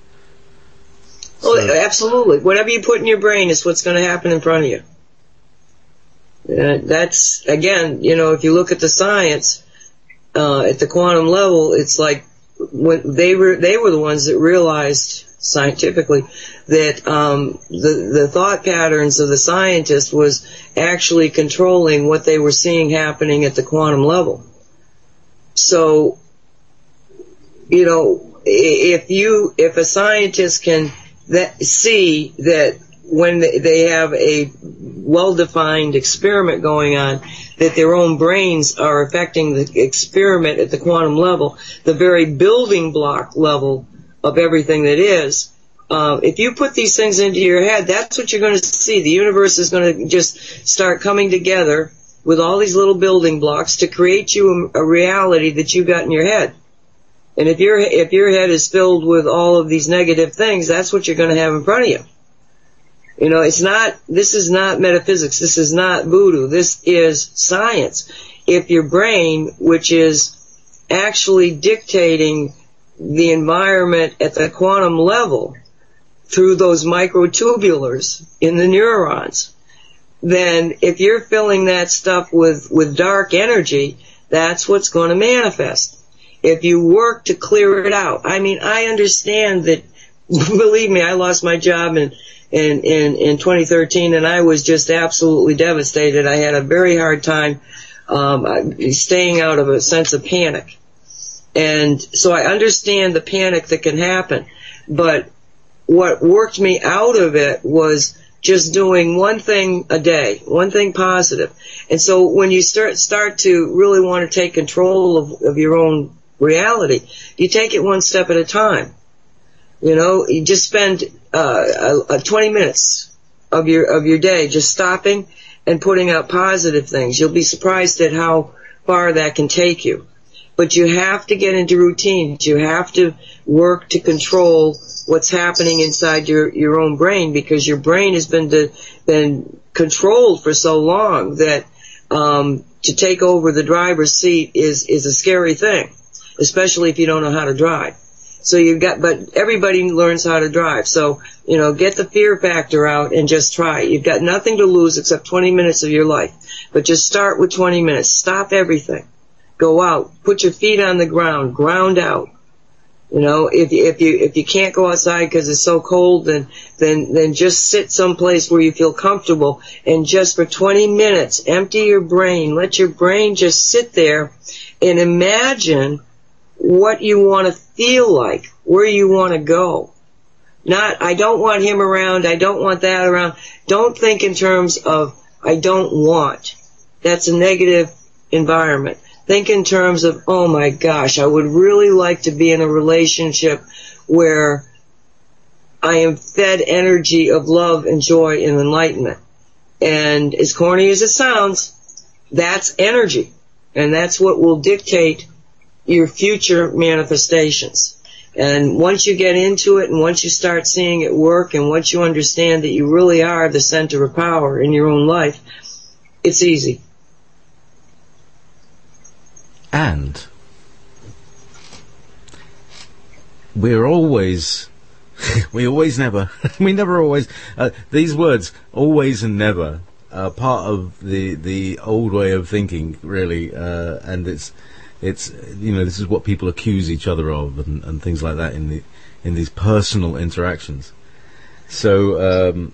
Oh, absolutely. Whatever you put in your brain is what's going to happen in front of you. Uh, that's, again, you know, if you look at the science, uh, at the quantum level, it's like when they were, they were the ones that realized scientifically that, um, the, the thought patterns of the scientists was actually controlling what they were seeing happening at the quantum level. So, you know, if you, if a scientist can that see that when they have a well-defined experiment going on, that their own brains are affecting the experiment at the quantum level, the very building block level of everything that is. Uh, if you put these things into your head, that's what you're going to see. The universe is going to just start coming together with all these little building blocks to create you a, a reality that you got in your head. And if your if your head is filled with all of these negative things, that's what you're going to have in front of you. You know, it's not, this is not metaphysics. This is not voodoo. This is science. If your brain, which is actually dictating the environment at the quantum level through those microtubulars in the neurons, then if you're filling that stuff with, with dark energy, that's what's going to manifest. If you work to clear it out. I mean, I understand that, believe me, I lost my job in, in, in, in twenty thirteen and I was just absolutely devastated. I had a very hard time, um, staying out of a sense of panic. And so I understand the panic that can happen. But what worked me out of it was just doing one thing a day, one thing positive. And so when you start, start to really want to take control of, of your own reality, you take it one step at a time. You know, you just spend uh, uh, twenty minutes of your of your day just stopping and putting out positive things. You'll be surprised at how far that can take you. But you have to get into routines. You have to work to control what's happening inside your your own brain, because your brain has been de, been controlled for so long that um, to take over the driver's seat is is a scary thing, especially if you don't know how to drive. So you've got, but everybody learns how to drive. So, you know, get the fear factor out and just try. You've got nothing to lose except twenty minutes of your life. But just start with twenty minutes. Stop everything. Go out. Put your feet on the ground. Ground out. You know, if you, if you, if you can't go outside because it's so cold, then, then, then just sit someplace where you feel comfortable and just for twenty minutes, empty your brain. Let your brain just sit there and imagine what you want to feel like, where you want to go. Not, I don't want him around, I don't want that around. Don't think in terms of, I don't want. That's a negative environment. Think in terms of, oh my gosh, I would really like to be in a relationship where I am fed energy of love and joy and enlightenment. And as corny as it sounds, that's energy. And that's what will dictate your future manifestations. And once you get into it and once you start seeing it work and once you understand that you really are the center of power in your own life, it's easy. And we're always, we always never, we never always, uh, these words, always and never, are part of the, the old way of thinking, really, uh, and it's, It's, you know, this is what people accuse each other of and, and things like that in the in these personal interactions. So, um,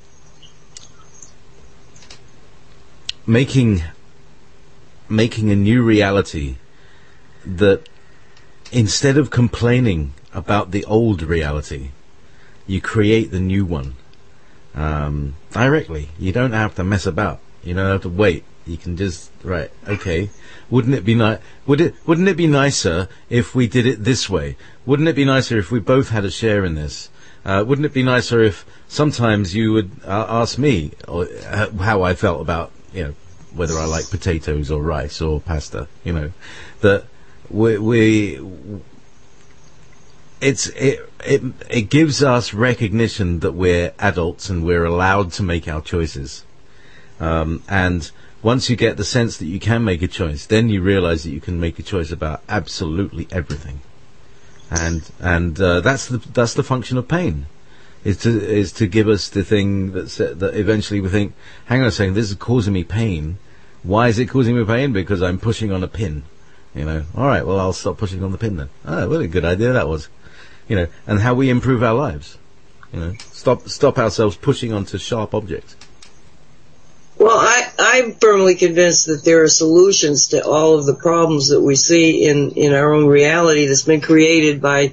making making a new reality that instead of complaining about the old reality, you create the new one um, directly. You don't have to mess about. You don't have to wait. You can just, right, okay. Wouldn't it be ni- would it wouldn't it be nicer if we did it this way? Wouldn't it be nicer if we both had a share in this? Uh, wouldn't it be nicer if sometimes you would uh, ask me or, uh, how I felt about, you know, whether I like potatoes or rice or pasta, you know, that we, we it's, it, it, it gives us recognition that we're adults and we're allowed to make our choices. Um, and once you get the sense that you can make a choice, then you realize that you can make a choice about absolutely everything. And, and, uh, that's the, that's the function of pain. Is to is to give us the thing that's, that eventually we think, hang on a second, this is causing me pain. Why is it causing me pain? Because I'm pushing on a pin. You know, all right, well, I'll stop pushing on the pin then. Oh, what a good idea that was. You know, and how we improve our lives. You know, stop stop ourselves pushing onto sharp objects. Well, I, I'm firmly convinced that there are solutions to all of the problems that we see in, in our own reality that's been created by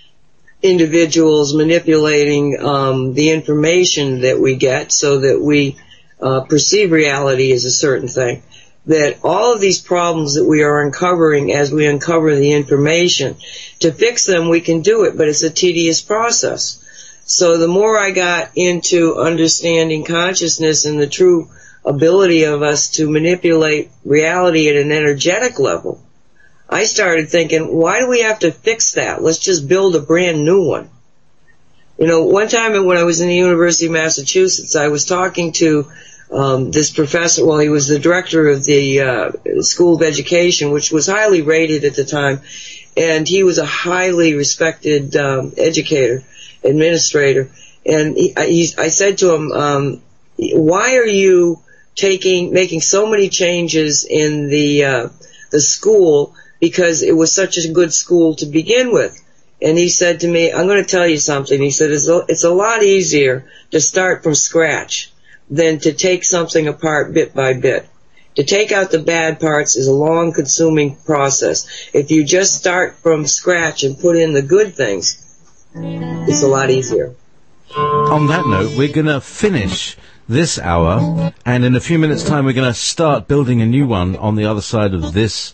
individuals manipulating um, the information that we get so that we uh, perceive reality as a certain thing. That all of these problems that we are uncovering as we uncover the information, to fix them we can do it, but it's a tedious process. So the more I got into understanding consciousness and the true ability of us to manipulate reality at an energetic level, I started thinking, why do we have to fix that? Let's just build a brand new one. You know, one time when I was in the University of Massachusetts, I was talking to um, this professor. Well, he was the director of the uh, School of Education, which was highly rated at the time, and he was a highly respected um, educator, administrator. And he, he, I said to him, um, why are you taking, making so many changes in the uh, the school, because it was such a good school to begin with? And he said to me, I'm going to tell you something. He said, it's a, it's a lot easier to start from scratch than to take something apart bit by bit. To take out the bad parts is a long consuming process. If you just start from scratch and put in the good things, it's a lot easier. On that note, we're going to finish this hour, and in a few minutes' time we're going to start building a new one on the other side of this.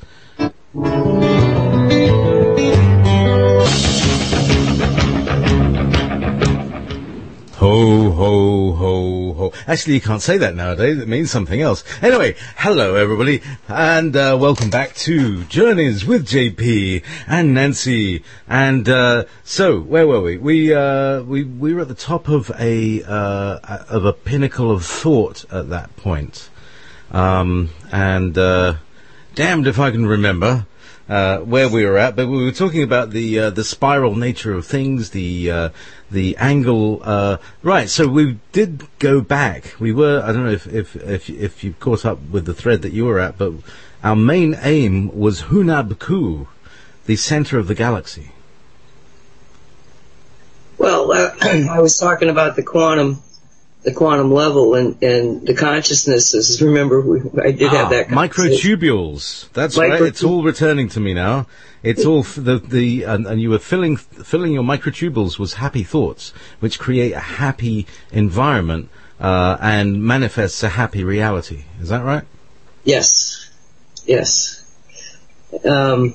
Ho, ho, ho, ho. Actually, you can't say that nowadays. It means something else. Anyway, hello, everybody, and uh, welcome back to Journeys with J P and Nancy. And uh, so, where were we? We uh, we we were at the top of a uh, of a pinnacle of thought at that point. Um, and uh, damned if I can remember uh, where we were at, but we were talking about the uh, the spiral nature of things, the uh, the angle. Uh, right, so we did go back. We were, I don't know if if if, if you caught up with the thread that you were at, but our main aim was Hunab-Ku, the center of the galaxy. Well, uh, I was talking about the quantum, the quantum level and, and the consciousnesses. Remember, we, I did ah, have that. Microtubules. That's Micro- right. It's all returning to me now. It's all f- the the and, and you were filling filling your microtubules with happy thoughts, which create a happy environment uh, and manifests a happy reality. Is that right? Yes. Yes. Um.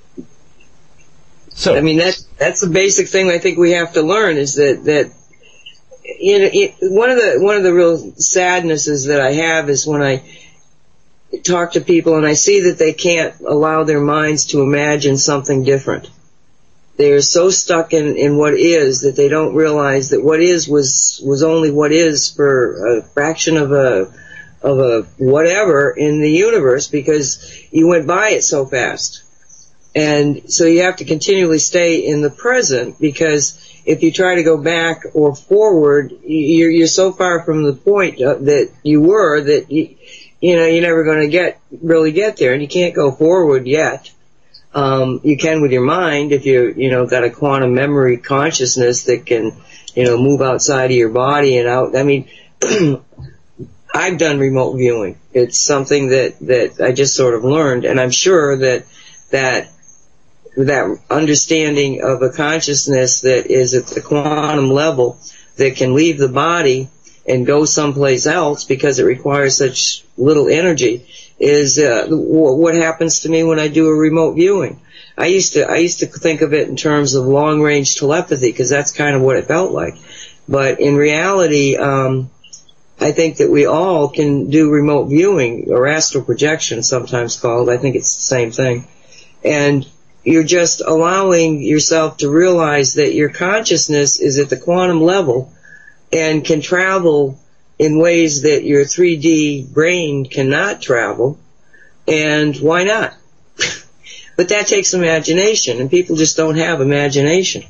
So, I mean, that, that's the basic thing I think we have to learn is that, that, you know, it, one of the, one of the real sadnesses that I have is when I talk to people and I see that they can't allow their minds to imagine something different. They're so stuck in, in what is that they don't realize that what is was, was only what is for a fraction of a, of a whatever in the universe because you went by it so fast. And so you have to continually stay in the present because if you try to go back or forward, you're, you're so far from the point that you were that you, you know, you're never going to get, really get there, and you can't go forward yet. Um, you can with your mind if you, you know, got a quantum memory consciousness that can, you know, move outside of your body and out. I mean, I've done remote viewing. It's something that, that I just sort of learned, and I'm sure that, that, that understanding of a consciousness that is at the quantum level that can leave the body and go someplace else because it requires such little energy is uh, w- what happens to me when I do a remote viewing. I used to I used to think of it in terms of long range telepathy because that's kind of what it felt like. But in reality, um, I think that we all can do remote viewing or astral projection, sometimes called. I think it's the same thing. And you're just allowing yourself to realize that your consciousness is at the quantum level and can travel in ways that your three D brain cannot travel. And why not? But that takes imagination, and people just don't have imagination.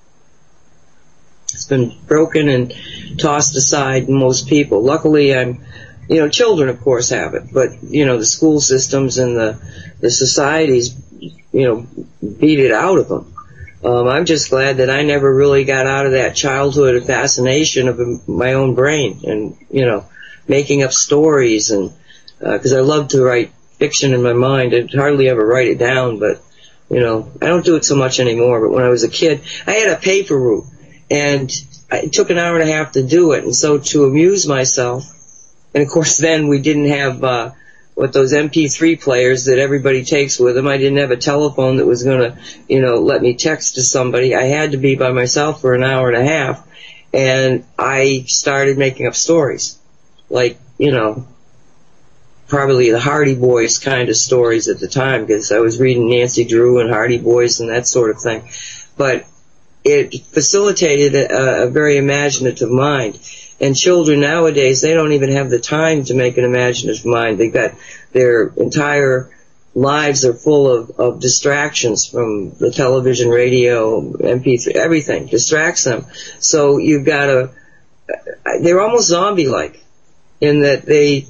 It's been broken and tossed aside in most people. Luckily, I'm, you know, children, of course, have it, but, you know, the school systems and the, the societies, you know, beat it out of them. Um, I'm just glad that I never really got out of that childhood fascination of my own brain and, you know, making up stories and, uh 'cause I love to write fiction in my mind. I'd hardly ever write it down, but, you know, I don't do it so much anymore. But when I was a kid, I had a paper route, and it took an hour and a half to do it. And so to amuse myself, and of course then we didn't have, uh, what those M P three players that everybody takes with them. I didn't have a telephone that was going to, you know, let me text to somebody. I had to be by myself for an hour and a half, and I started making up stories. Like, you know, probably the Hardy Boys kind of stories at the time, because I was reading Nancy Drew and Hardy Boys and that sort of thing. But it facilitated a, a very imaginative mind. And children nowadays, they don't even have the time to make an imaginative mind. They've got their entire lives are full of, of distractions from the television, radio, M P three, everything distracts them. So you've got to, they're almost zombie-like in that they,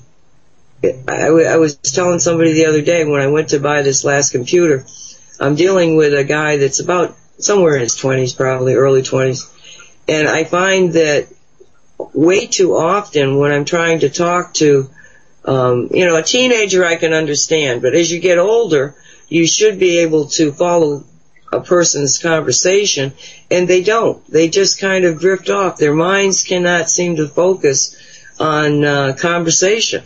I, I was telling somebody the other day when I went to buy this last computer, I'm dealing with a guy that's about somewhere in his twenties, probably early twenties, and I find that way too often when I'm trying to talk to, um, you know, a teenager I can understand, but as you get older, you should be able to follow a person's conversation, and they don't. They just kind of drift off. Their minds cannot seem to focus on uh, conversation.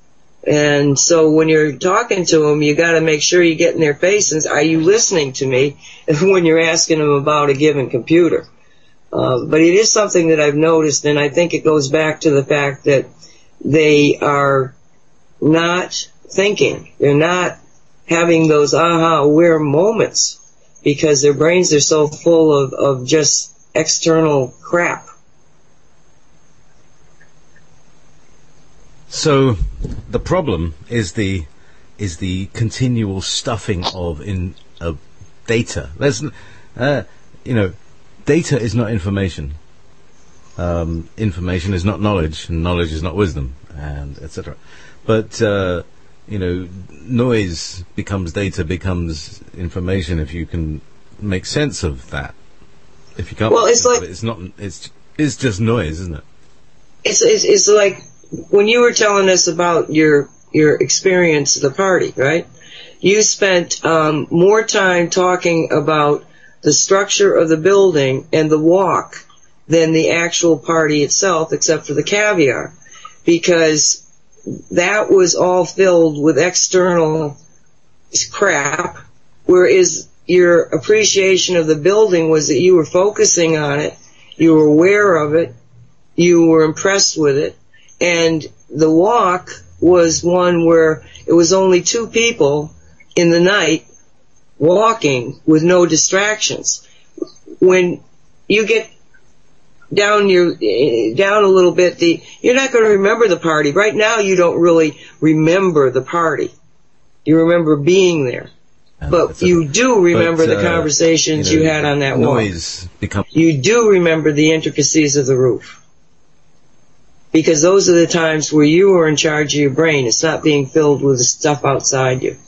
And so when you're talking to them, you got to make sure you get in their face and say, are you listening to me when you're asking them about a given computer? Uh, but it is something that I've noticed, and I think it goes back to the fact that they are not thinking. They're not having those aha aware moments because their brains are so full of, of just external crap. So the problem is the is the continual stuffing of in of data. There's, uh, you know, data is not information. Um, information is not knowledge, and knowledge is not wisdom, and et cetera. But uh, you know, noise becomes data, becomes information if you can make sense of that. If you can't, well, it's like it, it's not. It's it's just noise, isn't it? It's it's, it's like. When you were telling us about your your experience at the party, right? You spent um, more time talking about the structure of the building and the walk than the actual party itself, except for the caviar, because that was all filled with external crap, whereas your appreciation of the building was that you were focusing on it, you were aware of it, you were impressed with it. And the walk was one where it was only two people in the night walking with no distractions. When you get down your down a little bit, the you're not going to remember the party. Right now, you don't really remember the party. You remember being there, uh, but you a, do remember but, uh, the conversations you, know, you had on that noise walk. Become- you do remember the intricacies of the roof. Because those are the times where you are in charge of your brain. It's not being filled with the stuff outside you.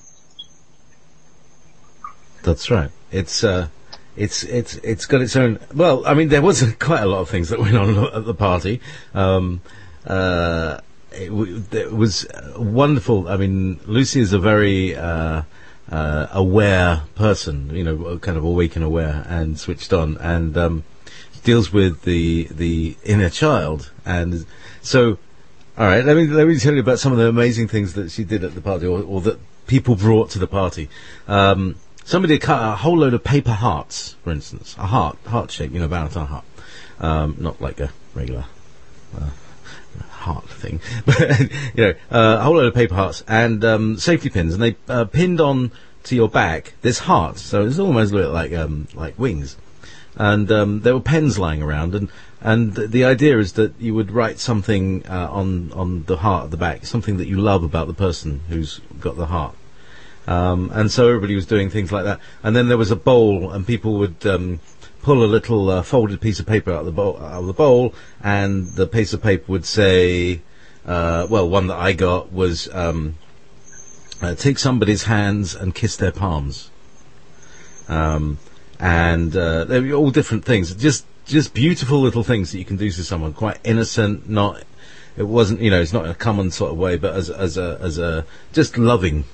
That's right. It's uh, it's it's it's got its own. Well, I mean, there was quite a lot of things that went on at the party. Um, uh, it, w- it was wonderful. I mean, Lucy is a very uh, uh, aware person. You know, kind of awake and aware and switched on, and um, deals with the the inner child. And so All right, let me let me tell you about some of the amazing things that she did at the party, or, or that people brought to the party. Um, somebody cut a whole load of paper hearts, for instance, a heart, heart shape, you know, Valentine heart, um, not like a regular uh, heart thing, but you know, uh, a whole load of paper hearts and um, safety pins, and they uh, pinned on to your back this heart, so it's almost looked like um, like wings, and um, there were pens lying around, and. And th- the idea is that you would write something uh, on on the heart at the back, something that you love about the person who's got the heart. Um, and so everybody was doing things like that. And then there was a bowl, and people would um, pull a little uh, folded piece of paper out of the bowl, out of the bowl, and the piece of paper would say, uh, well, one that I got was um, uh, take somebody's hands and kiss their palms. Um, and uh, they were all different things. Just Just beautiful little things that you can do to someone, quite innocent. Not, it wasn't, you know, it's not in a common sort of way, but as as a as a just loving,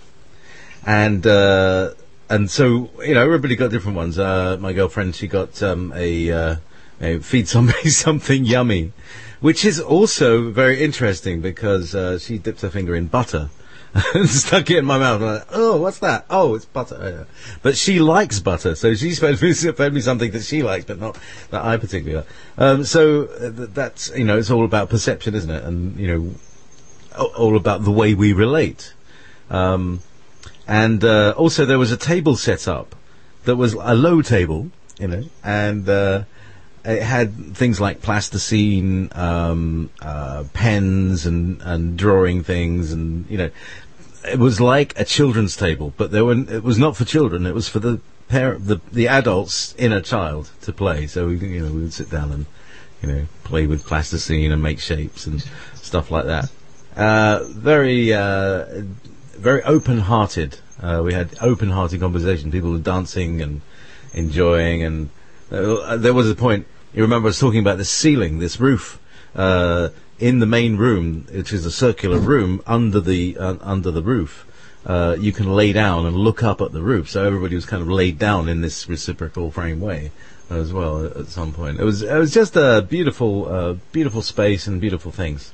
and uh, and so you know everybody got different ones. Uh, my girlfriend, she got um, a, uh, a feed somebody something yummy, which is also very interesting because uh, she dipped her finger in butter. And stuck it in my mouth. I'm like, oh, what's that? Oh, it's butter. But she likes butter, so she fed me, fed me something that she likes, but not that I particularly like. Um, so uh, th- that's, you know, it's all about perception, isn't it? And, you know, a- all about the way we relate. Um, and uh, also there was a table set up that was a low table, you know, and uh, it had things like plasticine, um, uh, pens, and, and drawing things, and you know, it was like a children's table, but there were. It was not for children. It was for the parent, the the adults in a child to play. So we, you know, we would sit down and you know play with plasticine and make shapes and stuff like that. Uh, very, uh, very open-hearted. Uh, we had open-hearted conversation. People were dancing and enjoying and. Uh, there was a point, you remember I was talking about this ceiling, this roof, uh, in the main room, which is a circular room, under the uh, under the roof. Uh, you can lay down and look up at the roof, so everybody was kind of laid down in this reciprocal frame way as well at, at some point. It was it was just a beautiful, uh, beautiful space and beautiful things.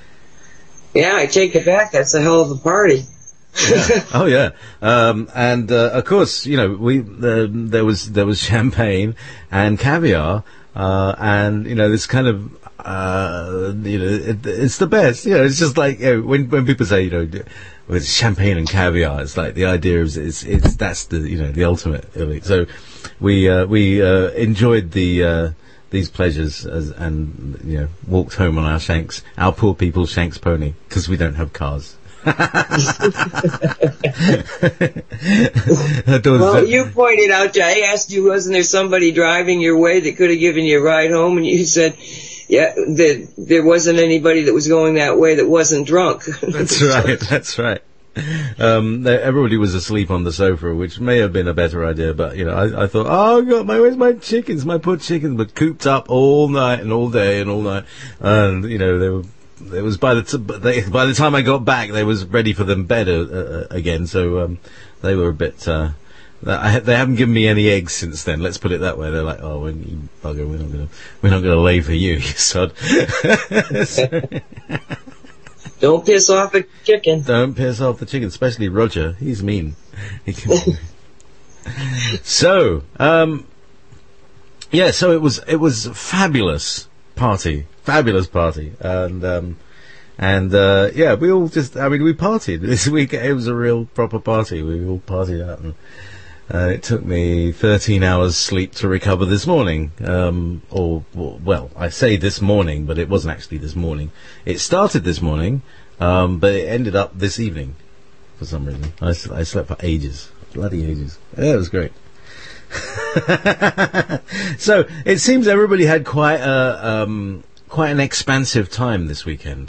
Yeah, I take it back, that's a hell of a party. Yeah. Oh yeah, um, and uh, of course, you know, we uh, there was there was champagne and caviar, uh, and you know, this kind of uh, you know, it, it's the best. You know, it's just like you know, when when people say you know, with champagne and caviar, it's like the idea is it's it's that's the you know the ultimate. So we uh, we uh, enjoyed the. Uh, these pleasures as, and you know walked home on our Shanks, our poor people's Shanks pony, because we don't have cars. Well, you pointed out, I asked you, wasn't there somebody driving your way that could have given you a ride home? And you said, yeah, that there wasn't anybody that was going that way that wasn't drunk. That's right, that's right. Um, everybody was asleep on the sofa, which may have been a better idea, but, you know, I, I thought, oh, God, my, where's my chickens, my poor chickens, but cooped up all night and all day and all night, and, you know, they were, it was by the, t- they, by the time I got back, they was ready for them bed uh, uh, again, so, um, they were a bit, uh, I, they haven't given me any eggs since then, let's put it that way. They're like, oh, well, you bugger, we're not gonna, we're not gonna lay for you, you sod. Don't piss off the chicken. Don't piss off the chicken, especially Roger. He's mean. He can so, um, yeah, so it was it was a fabulous party, fabulous party, and um, and uh, yeah, we all just, I mean, we partied this week. It was a real proper party. We all partied out, and uh, it took me thirteen hours sleep to recover this morning. Um, or, well, I say this morning, but it wasn't actually this morning. It started this morning, um, but it ended up this evening for some reason. I, I slept for ages. Bloody ages. Yeah, it was great. So, it seems everybody had quite a, um, quite an expansive time this weekend.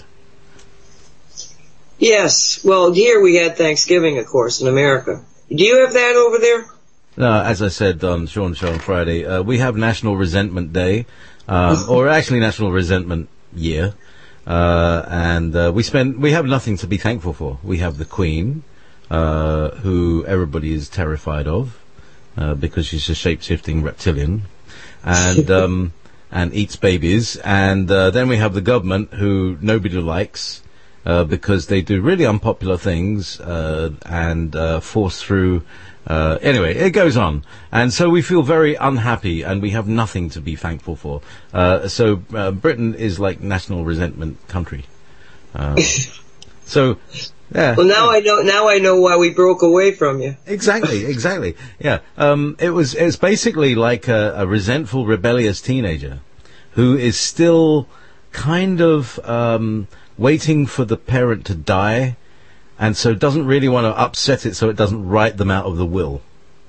Yes. Well, here we had Thanksgiving, of course, in America. Do you have that over there? No, as I said on Sean's show on Friday, uh, we have National Resentment Day, um, or actually National Resentment Year, uh, and uh, we spend we have nothing to be thankful for. We have the Queen, uh, who everybody is terrified of, uh, because she's a shape-shifting reptilian, and um, and eats babies, and uh, then we have the government who nobody likes uh, because they do really unpopular things uh, and uh, force through. Uh, anyway, it goes on, and so we feel very unhappy, and we have nothing to be thankful for. Uh, so uh, Britain is like national resentment country. Uh, so, yeah. Well, now I know. Now I know why we broke away from you. Exactly, exactly. Yeah. Um, it was. It's basically like a, a resentful, rebellious teenager who is still kind of um, waiting for the parent to die. And so doesn't really want to upset it so it doesn't write them out of the will.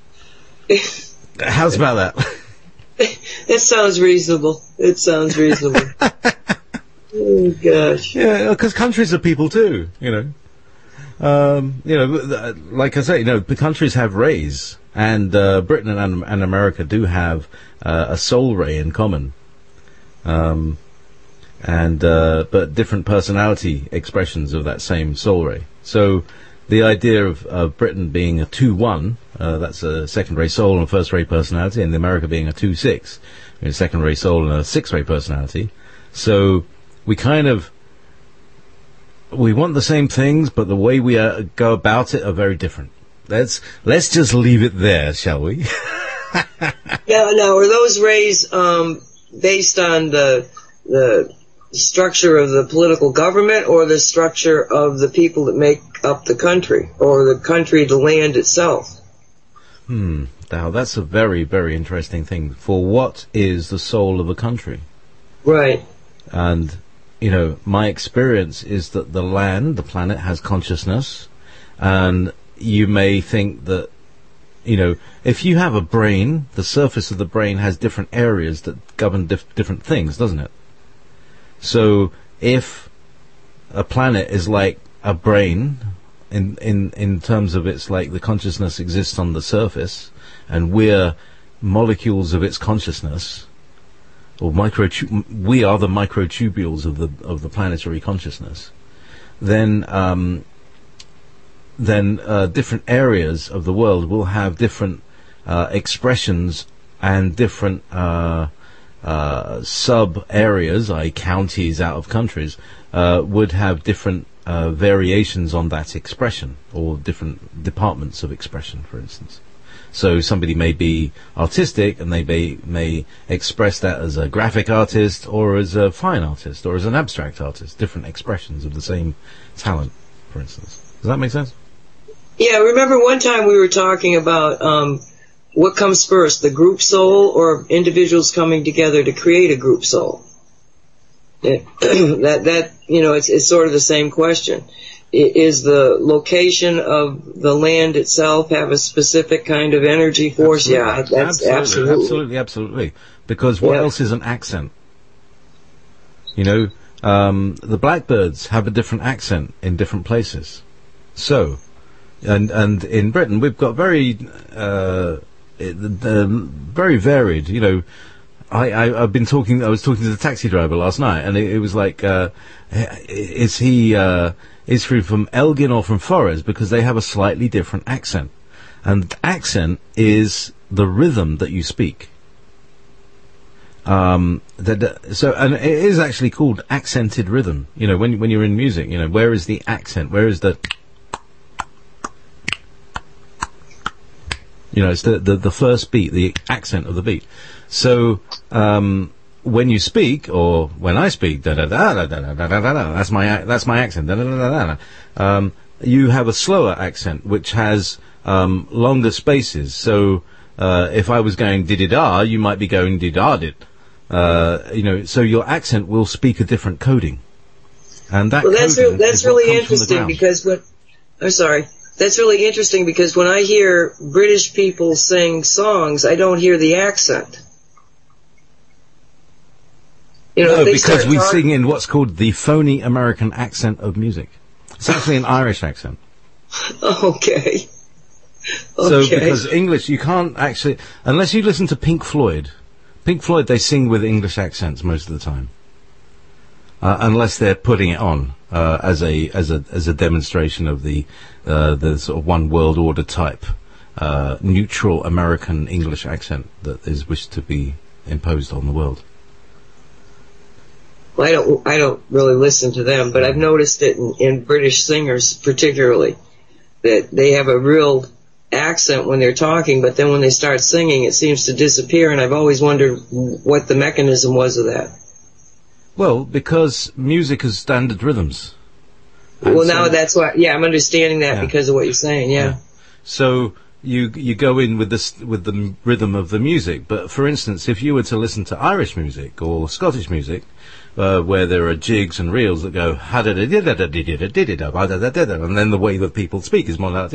How's about that? It sounds reasonable. It sounds reasonable. Oh, gosh. Yeah, because countries are people too, you know. Um, you know, like I say, you know, the countries have rays. And uh, Britain and, and America do have uh, a soul ray in common. Um, and uh, but different personality expressions of that same soul ray. So the idea of, of Britain being a two one, uh, that's a second-ray soul and a first-ray personality, and America being a two six, a second-ray soul and a six-ray personality. So we kind of, we want the same things, but the way we uh, go about it are very different. Let's, let's just leave it there, shall we? Now, now, are those rays um, based on the the structure of the political government, or the structure of the people that make up the country, or the country, the land itself? Hmm. Now, that's a very, very interesting thing. For what is the soul of a country? Right. And, you know, my experience is that the land, the planet, has consciousness, and you may think that, you know, if you have a brain, the surface of the brain has different areas that govern dif- different things, doesn't it? So if a planet is like a brain, in, in, in terms of its, like, the consciousness exists on the surface, and we're molecules of its consciousness, or micro, we are the microtubules of the of the planetary consciousness, then um, then uh, different areas of the world will have different uh, expressions and different uh, uh, sub areas, that is counties out of countries, uh, would have different uh, variations on that expression, or different departments of expression, for instance. So somebody may be artistic, and they may, may express that as a graphic artist, or as a fine artist, or as an abstract artist, different expressions of the same talent, for instance. Does that make sense? Yeah, remember one time we were talking about um, what comes first, the group soul or individuals coming together to create a group soul? It, that, that you know, it's, it's sort of the same question. Is the location of the land itself have a specific kind of energy force? Absolutely. Yeah, that's absolutely, absolutely. Absolutely, absolutely. Because what Yeah. else is an accent? You know, um, the blackbirds have a different accent in different places. So, and and in Britain we've got very, uh, it, uh, very varied. You know, I, I I've been talking. I was talking to the taxi driver last night, and it, it was like, uh, is he uh, is he from Elgin or from Forres? Because they have a slightly different accent, and accent is the rhythm that you speak. Um, that so, and it is actually called accented rhythm. You know, when when you're in music, you know, where is the accent? Where is the You know, it's the, the, the first beat, the accent of the beat. So, um, when you speak, or when I speak, da da da da da da da da da, that's my that's my accent. Da da da da da. Um, you have a slower accent, which has um, longer spaces. So, uh, if I was going diddy da, you might be going diddy da did. Uh, you know, so your accent will speak a different coding, and that well, that's coding re- that's is what really comes from the interesting ground. because what I'm sorry. That's really interesting because when I hear British people sing songs, I don't hear the accent. You know, No, if they because start we talk- sing in what's called the phony American accent of music. It's actually an Irish accent. Okay. So, Okay. because English, you can't actually, unless you listen to Pink Floyd. Pink Floyd, they sing with English accents most of the time, uh, unless they're putting it on uh, as a as a as a demonstration of the uh, the sort of one world order type uh, neutral American English accent that is wished to be imposed on the world. well, I don't, I don't really listen to them, but I've noticed it in, in British singers particularly, that they have a real accent when they're talking, but then when they start singing, it seems to disappear, and I've always wondered what the mechanism was of that. Well, because music is standard rhythms. And well, so, now that's why, yeah, I'm understanding that yeah. because of what you're saying, yeah. yeah. So you you go in with this with the rhythm of the music, but for instance, if you were to listen to Irish music or Scottish music, uh, where there are jigs and reels that go and then the way that people speak is more like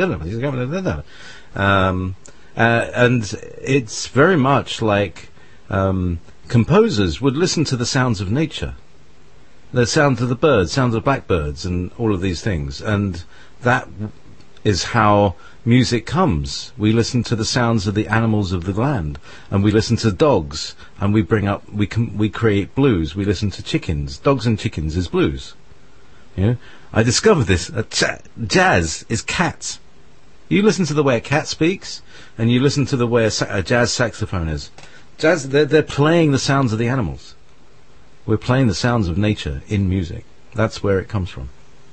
um, uh, and it's very much like um, composers would listen to the sounds of nature, the sound of the birds, sounds of blackbirds, and all of these things, and that is how music comes. We listen to the sounds of the animals of the land, and we listen to dogs, and we bring up, we can, we create blues. We listen to chickens. Dogs and chickens is blues. You know, I discovered this. Uh, ch- jazz is cats. You listen to the way a cat speaks, and you listen to the way a, sa- a jazz saxophone is. Jazz, they're, they're playing the sounds of the animals. We're playing the sounds of nature in music. That's where it comes from.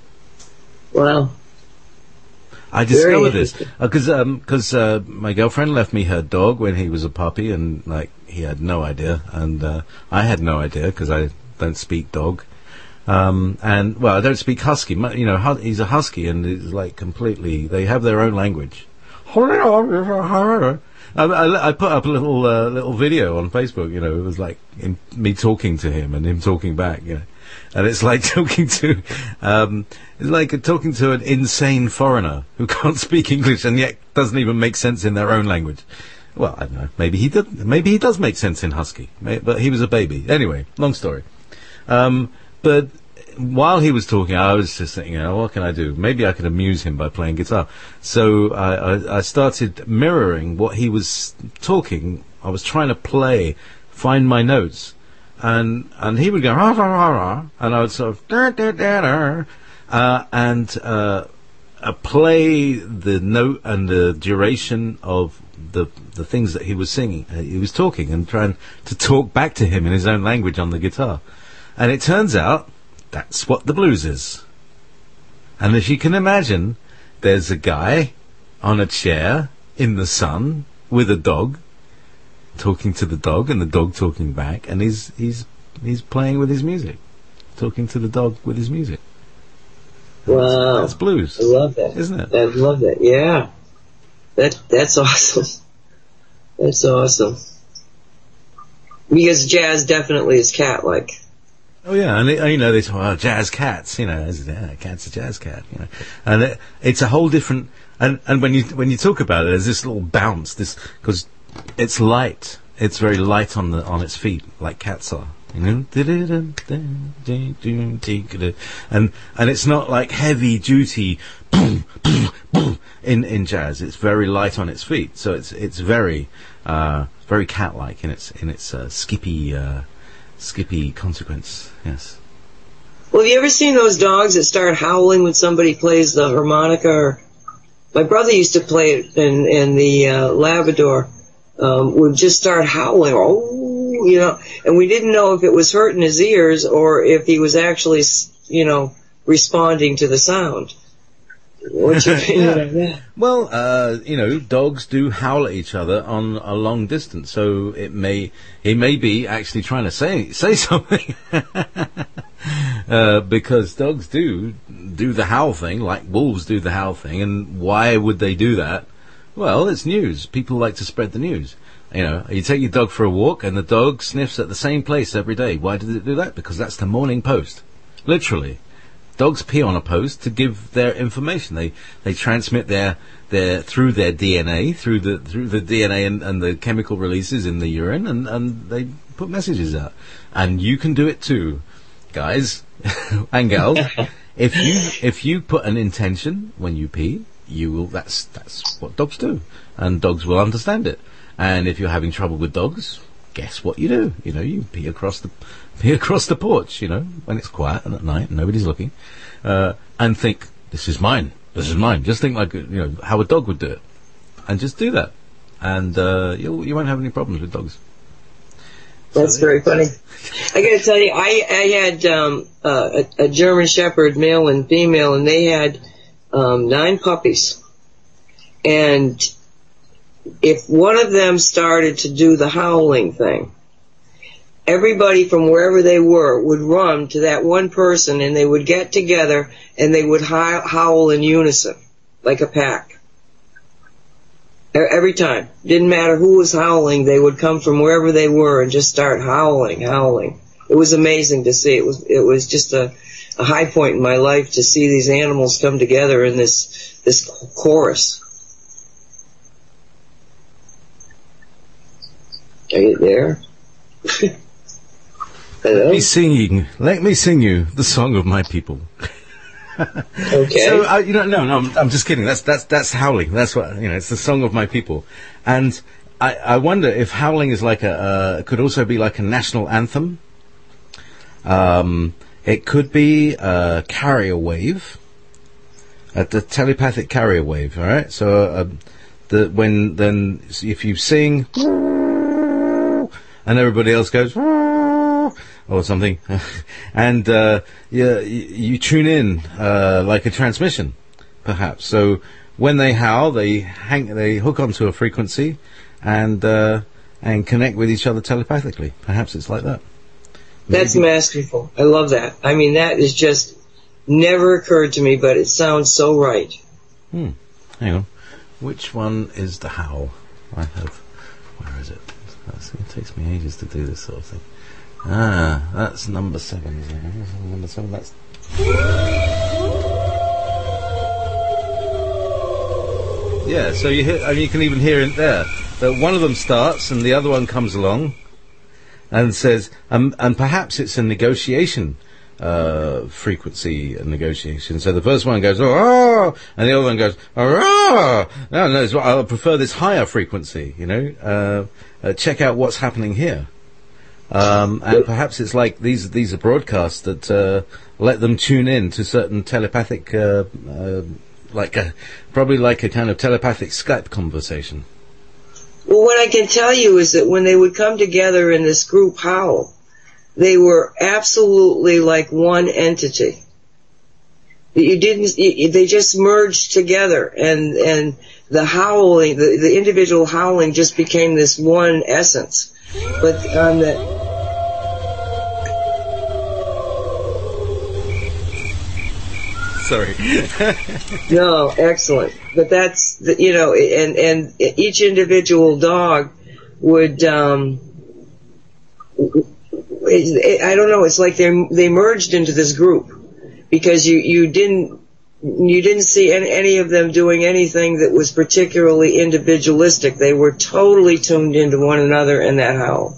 Wow. I discovered this because um, cause, uh, my girlfriend left me her dog when he was a puppy, and like he had no idea, and uh, I had no idea because I don't speak dog, um, and well, I don't speak husky. You know, hu- he's a husky, and it's like completely. They have their own language. I, I, I put up a little uh, little video on Facebook. You know, it was like in, me talking to him and him talking back. You know. And it's like talking to, um, it's like talking to an insane foreigner who can't speak English and yet doesn't even make sense in their own language. Well, I don't know. Maybe he did. Maybe he does make sense in Husky. May, but he was a baby. Anyway, long story. Um, but while he was talking, I was just thinking, you know, what can I do? Maybe I could amuse him by playing guitar. So I, I, I started mirroring what he was talking. I was trying to play, find my notes. And and he would go rah, rah, rah, rah, and I would sort of da, da, da, da, uh, and uh, uh, play the note and the duration of the the things that he was singing. Uh, he was talking and trying to talk back to him in his own language on the guitar. And it turns out that's what the blues is. And as you can imagine, there's a guy on a chair in the sun with a dog, talking to the dog, and the dog talking back, and he's he's he's playing with his music, talking to the dog with his music. Wow, that's blues. I love that, isn't it? I love that. Yeah, that that's awesome. That's awesome. Because jazz definitely is cat-like. Oh yeah, and it, you know they talk about jazz cats. You know, yeah, cat's a jazz cat. You know, and it, it's a whole different. And and when you when you talk about it, there's this little bounce, this because. It's light. It's very light on the on its feet, like cats are. You know, and and it's not like heavy duty boom, boom, boom, in in jazz. It's very light on its feet, so it's it's very uh, very cat-like in its in its uh, skippy uh, skippy consequence. Yes. Well, have you ever seen those dogs that start howling when somebody plays the harmonica? Or my brother used to play it in in the uh, Labrador. Um, would just start howling, oh, you know, and we didn't know if it was hurting his ears or if he was actually, you know, responding to the sound. What's your opinion yeah. on that? Well, uh, you know, dogs do howl at each other on a long distance, so it may he may be actually trying to say say something, uh, because dogs do do the howl thing, like wolves do the howl thing, and why would they do that? Well, it's news. People like to spread the news. You know, you take your dog for a walk, and the dog sniffs at the same place every day. Why did it do that? Because that's the morning post. Literally. Dogs pee on a post to give their information. They they transmit their their through their D N A, through the through the D N A and, and the chemical releases in the urine, and, and they put messages out. And you can do it too, guys and gals. if you if you put an intention when you pee, you will. That's that's what dogs do, and dogs will understand it. And if you're having trouble with dogs, guess what you do? You know, you pee across the pee across the porch. You know, when it's quiet and at night and nobody's looking, uh, and think, "This is mine. This is mine." Just think like you know how a dog would do it, and just do that, and uh, you you won't have any problems with dogs. That's so, very funny. I got to tell you, I, I had um, uh, a, a German Shepherd, male and female, and they had um, nine puppies. And if one of them started to do the howling thing, everybody from wherever they were would run to that one person, and they would get together and they would howl in unison, like a pack. Every time. Didn't matter who was howling, they would come from wherever they were and just start howling, howling. It was amazing to see. It was, it was just a, a high point in my life to see these animals come together in this, this chorus. Are you there? Hello? Let me sing, let me sing you the song of my people. Okay. So uh, you know, no, no, I'm, I'm just kidding. That's that's that's howling. That's what you know. It's the song of my people, and I, I wonder if howling is like a uh, could also be like a national anthem. Um, it could be a carrier wave, uh, the telepathic carrier wave. All right. So uh, the when then if you sing and everybody else goes or something, and uh, you, you tune in uh, like a transmission, perhaps. So when they howl, they hang, they hook onto a frequency, and uh, and connect with each other telepathically. Perhaps it's like that. That's Maybe. masterful. I love that. I mean, that is just never occurred to me, but it sounds so right. Hmm. Hang on. Which one is the howl? I have. Where is it? It takes me ages to do this sort of thing. Ah, that's number seven, isn't it? Number seven, that's... Yeah, so you hear, I mean, you can even hear it there. That one of them starts and the other one comes along and says, um, and perhaps it's a negotiation uh, frequency a negotiation. So the first one goes, oh, and the other one goes, oh, no, no, I prefer this higher frequency, you know, uh, uh, check out what's happening here. Um, and perhaps it's like these these are broadcasts that uh, let them tune in to certain telepathic, uh, uh, like a, probably like a kind of telepathic Skype conversation. Well, what I can tell you is that when they would come together in this group howl, they were absolutely like one entity. You didn't. You, they just merged together, and and the howling, the, the individual howling, just became this one essence. But on the sorry, no, excellent. But that's the, you know, and and each individual dog would. Um, it, I don't know. It's like they they merged into this group because you you didn't. You didn't see any, any of them doing anything that was particularly individualistic. They were totally tuned into one another in that howl.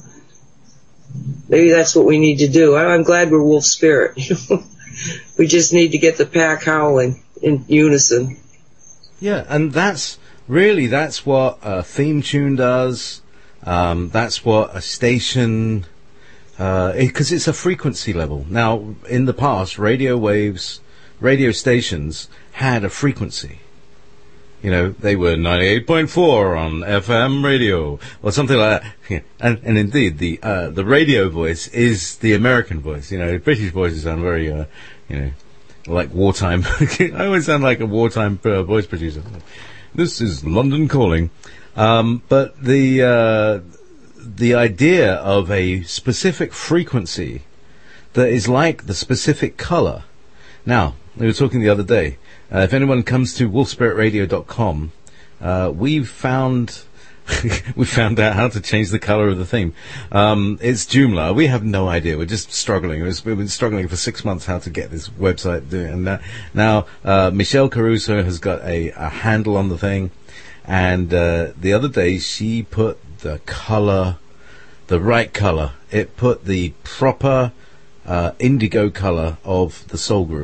Maybe that's what we need to do. I'm glad we're Wolf Spirit. We just need to get the pack howling in unison. Yeah, and that's really, that's what a theme tune does. Um, that's what a station, uh, because it, it's a frequency level. Now, in the past, radio waves, radio stations had a frequency. You know, they were ninety-eight point four on F M radio, or something like that. Yeah. And, and indeed, the uh, the radio voice is the American voice. You know, British voices sound very, uh, you know, like wartime. I always sound like a wartime uh, voice producer. This is London calling. Um, but the uh, the idea of a specific frequency that is like the specific color. Now, we were talking the other day. Uh, if anyone comes to wolf spirit radio dot com, uh, we've found we found out how to change the color of the theme. Um, it's Joomla. We have no idea. We're just struggling. We've been struggling for six months how to get this website doing. And uh, now uh, Michelle Caruso has got a, a handle on the thing. And uh, the other day she put the color, the right color. It put the proper uh, indigo color of the soul group.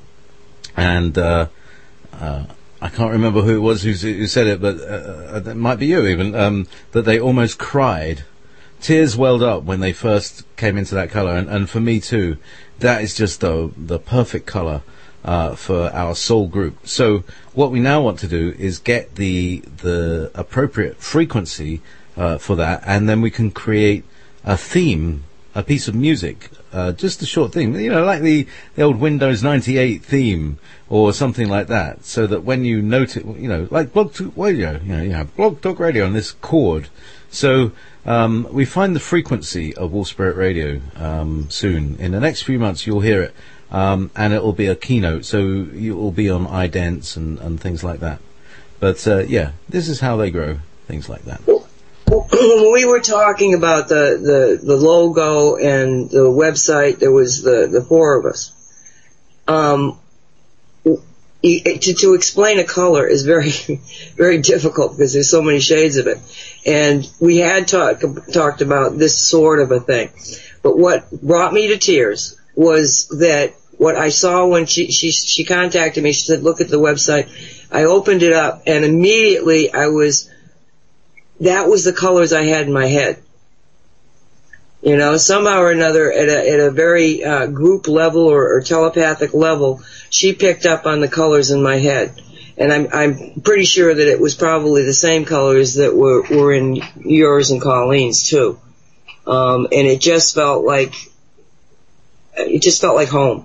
And uh, uh, I can't remember who it was who, who said it, but uh, it might be you even, um, that they almost cried. Tears welled up when they first came into that colour, and, and for me too, that is just the, the perfect colour uh, for our soul group. So what we now want to do is get the the appropriate frequency uh, for that, and then we can create a theme, a piece of music, uh, just a short theme, you know, like the, the old Windows ninety-eight theme or something like that, so that when you note it, you know, like Blog Talk Radio, you know, you have Blog Talk Radio on this chord. So um, we find the frequency of Wolf Spirit Radio um, soon. In the next few months, you'll hear it, um, and it will be a keynote, so it will be on iDents and, and things like that. But uh, yeah, this is how they grow, things like that. When we were talking about the, the, the logo and the website, there was the, the four of us. Um, to, to explain a color is very, very difficult because there's so many shades of it. And we had talk, talked about this sort of a thing. But what brought me to tears was that what I saw when she, she, she contacted me, she said, look at the website. I opened it up and immediately I was, that was the colors I had in my head. You know, somehow or another, at a, at a very uh, group level or, or telepathic level, she picked up on the colors in my head. And I'm, I'm pretty sure that it was probably the same colors that were, were in yours and Colleen's too. Um, and it just felt like, it just felt like home.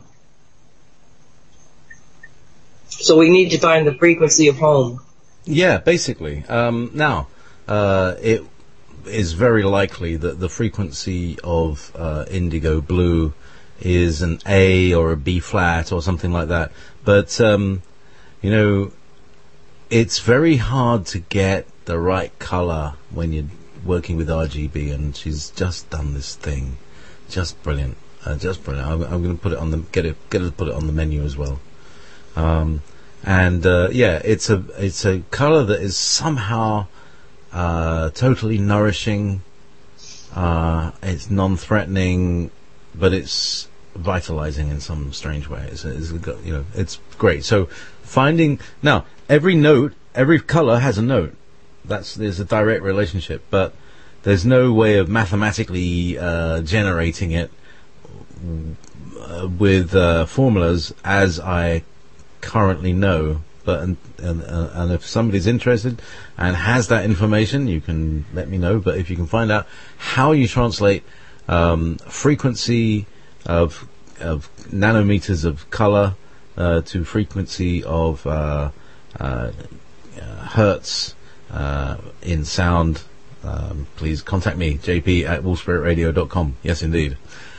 So we need to find the frequency of home. Yeah, basically. Um, now, Uh, it is very likely that the frequency of uh, indigo blue is an A or a B flat or something like that. But, um, you know, it's very hard to get the right color when you're working with R G B, and she's just done this thing. Just brilliant. Uh, just brilliant. I'm, I'm going to put it on the, get it, get it to put it on the menu as well. Um, and, uh, yeah, it's a, it's a color that is somehow Uh, totally nourishing. Uh, it's non-threatening, but it's vitalizing in some strange way. It's, it's, you know, it's great. So finding now every note, every color has a note. That's there's a direct relationship, but there's no way of mathematically uh, generating it uh, with uh, formulas as I currently know. But and, and and if somebody's interested and has that information, you can let me know. But if you can find out how you translate um, frequency of of nanometers of color uh, to frequency of uh, uh, hertz uh, in sound, um, please contact me, J P at wolf spirit radio dot com. Yes, indeed.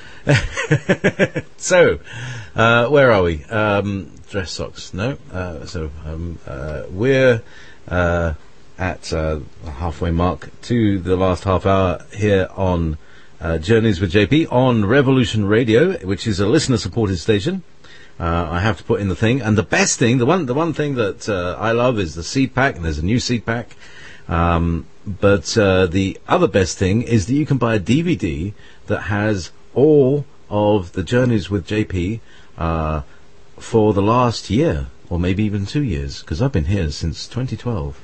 So, uh, where are we? Um, dress socks, no. Uh, so um, uh, we're uh, at uh, the halfway mark to the last half hour here on uh, Journeys with J P on Revolution Radio, which is a listener-supported station. Uh, I have to put in the thing, and the best thing, the one, the one thing that uh, I love is the seed pack, and there's a new seed pack. Um, but uh, the other best thing is that you can buy a D V D that has all of the Journeys with J P uh, for the last year, or maybe even two years, because I've been here since twenty twelve.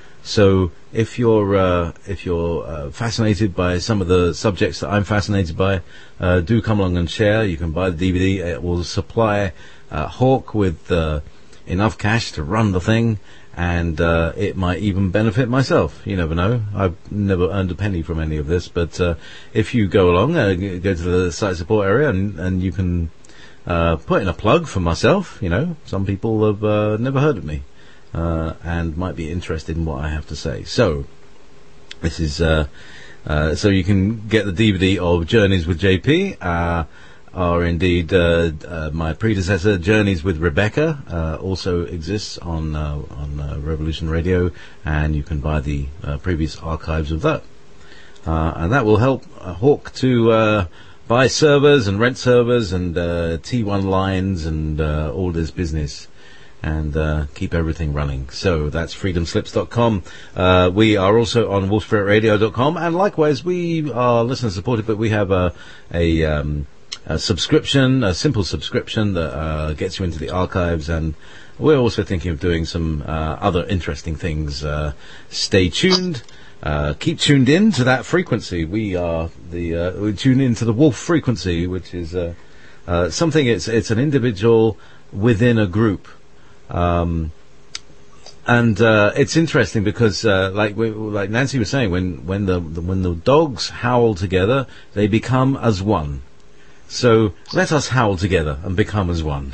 So if you're uh, if you're uh, fascinated by some of the subjects that I'm fascinated by, uh, do come along and share. You can buy the D V D. It will supply uh, Hawk with uh, enough cash to run the thing, and uh, it might even benefit myself. You never know. I've never earned a penny from any of this, but uh, if you go along, uh, go to the site support area, and, and you can uh, put in a plug for myself. You know, some people have uh, never heard of me. Uh, and might be interested in what I have to say. So, this is, uh, uh, so you can get the D V D of Journeys with J P, uh, or indeed, uh, uh, my predecessor, Journeys with Rebecca, uh, also exists on, uh, on, uh, Revolution Radio, and you can buy the, uh, previous archives of that. Uh, and that will help uh, Hawk to, uh, buy servers and rent servers and, uh, T one lines and, uh, all this business. And uh, keep everything running. So that's freedom slips dot com. Uh, we are also on wolf spirit radio dot com, and likewise we are listener supported, but we have a a, um, a subscription, a simple subscription that uh, gets you into the archives, and we're also thinking of doing some uh, other interesting things. Uh, stay tuned. Uh, keep tuned in to that frequency. We are the uh, we tune into the wolf frequency, which is uh, uh, something. It's it's an individual within a group. Um, And uh, it's interesting because, uh, like we, like Nancy was saying, when when the, the when the dogs howl together, they become as one. So let us howl together and become as one.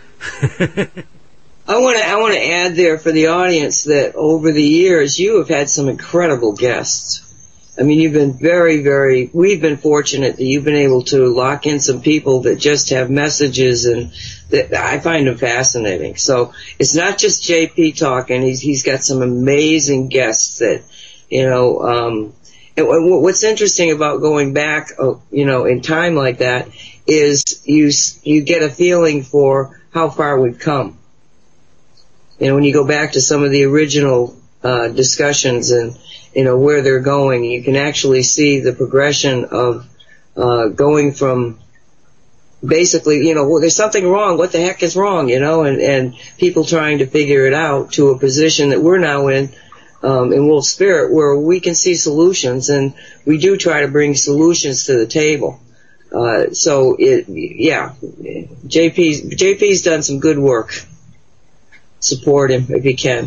I want to I want to add there for the audience that over the years you have had some incredible guests. I mean, you've been very, very, we've been fortunate that you've been able to lock in some people that just have messages, and that I find them fascinating. So it's not just J P talking. He's, he's got some amazing guests that, you know, um, and what's interesting about going back, you know, in time like that is you, you get a feeling for how far we've come. You know, when you go back to some of the original, uh, discussions and, you know, where they're going, you can actually see the progression of uh going from basically, you know, well, there's something wrong, what the heck is wrong, you know, and, and people trying to figure it out to a position that we're now in, um, in Wolf Spirit, where we can see solutions, and we do try to bring solutions to the table. Uh, so it, yeah, J P's, J P's done some good work. Support him if you can.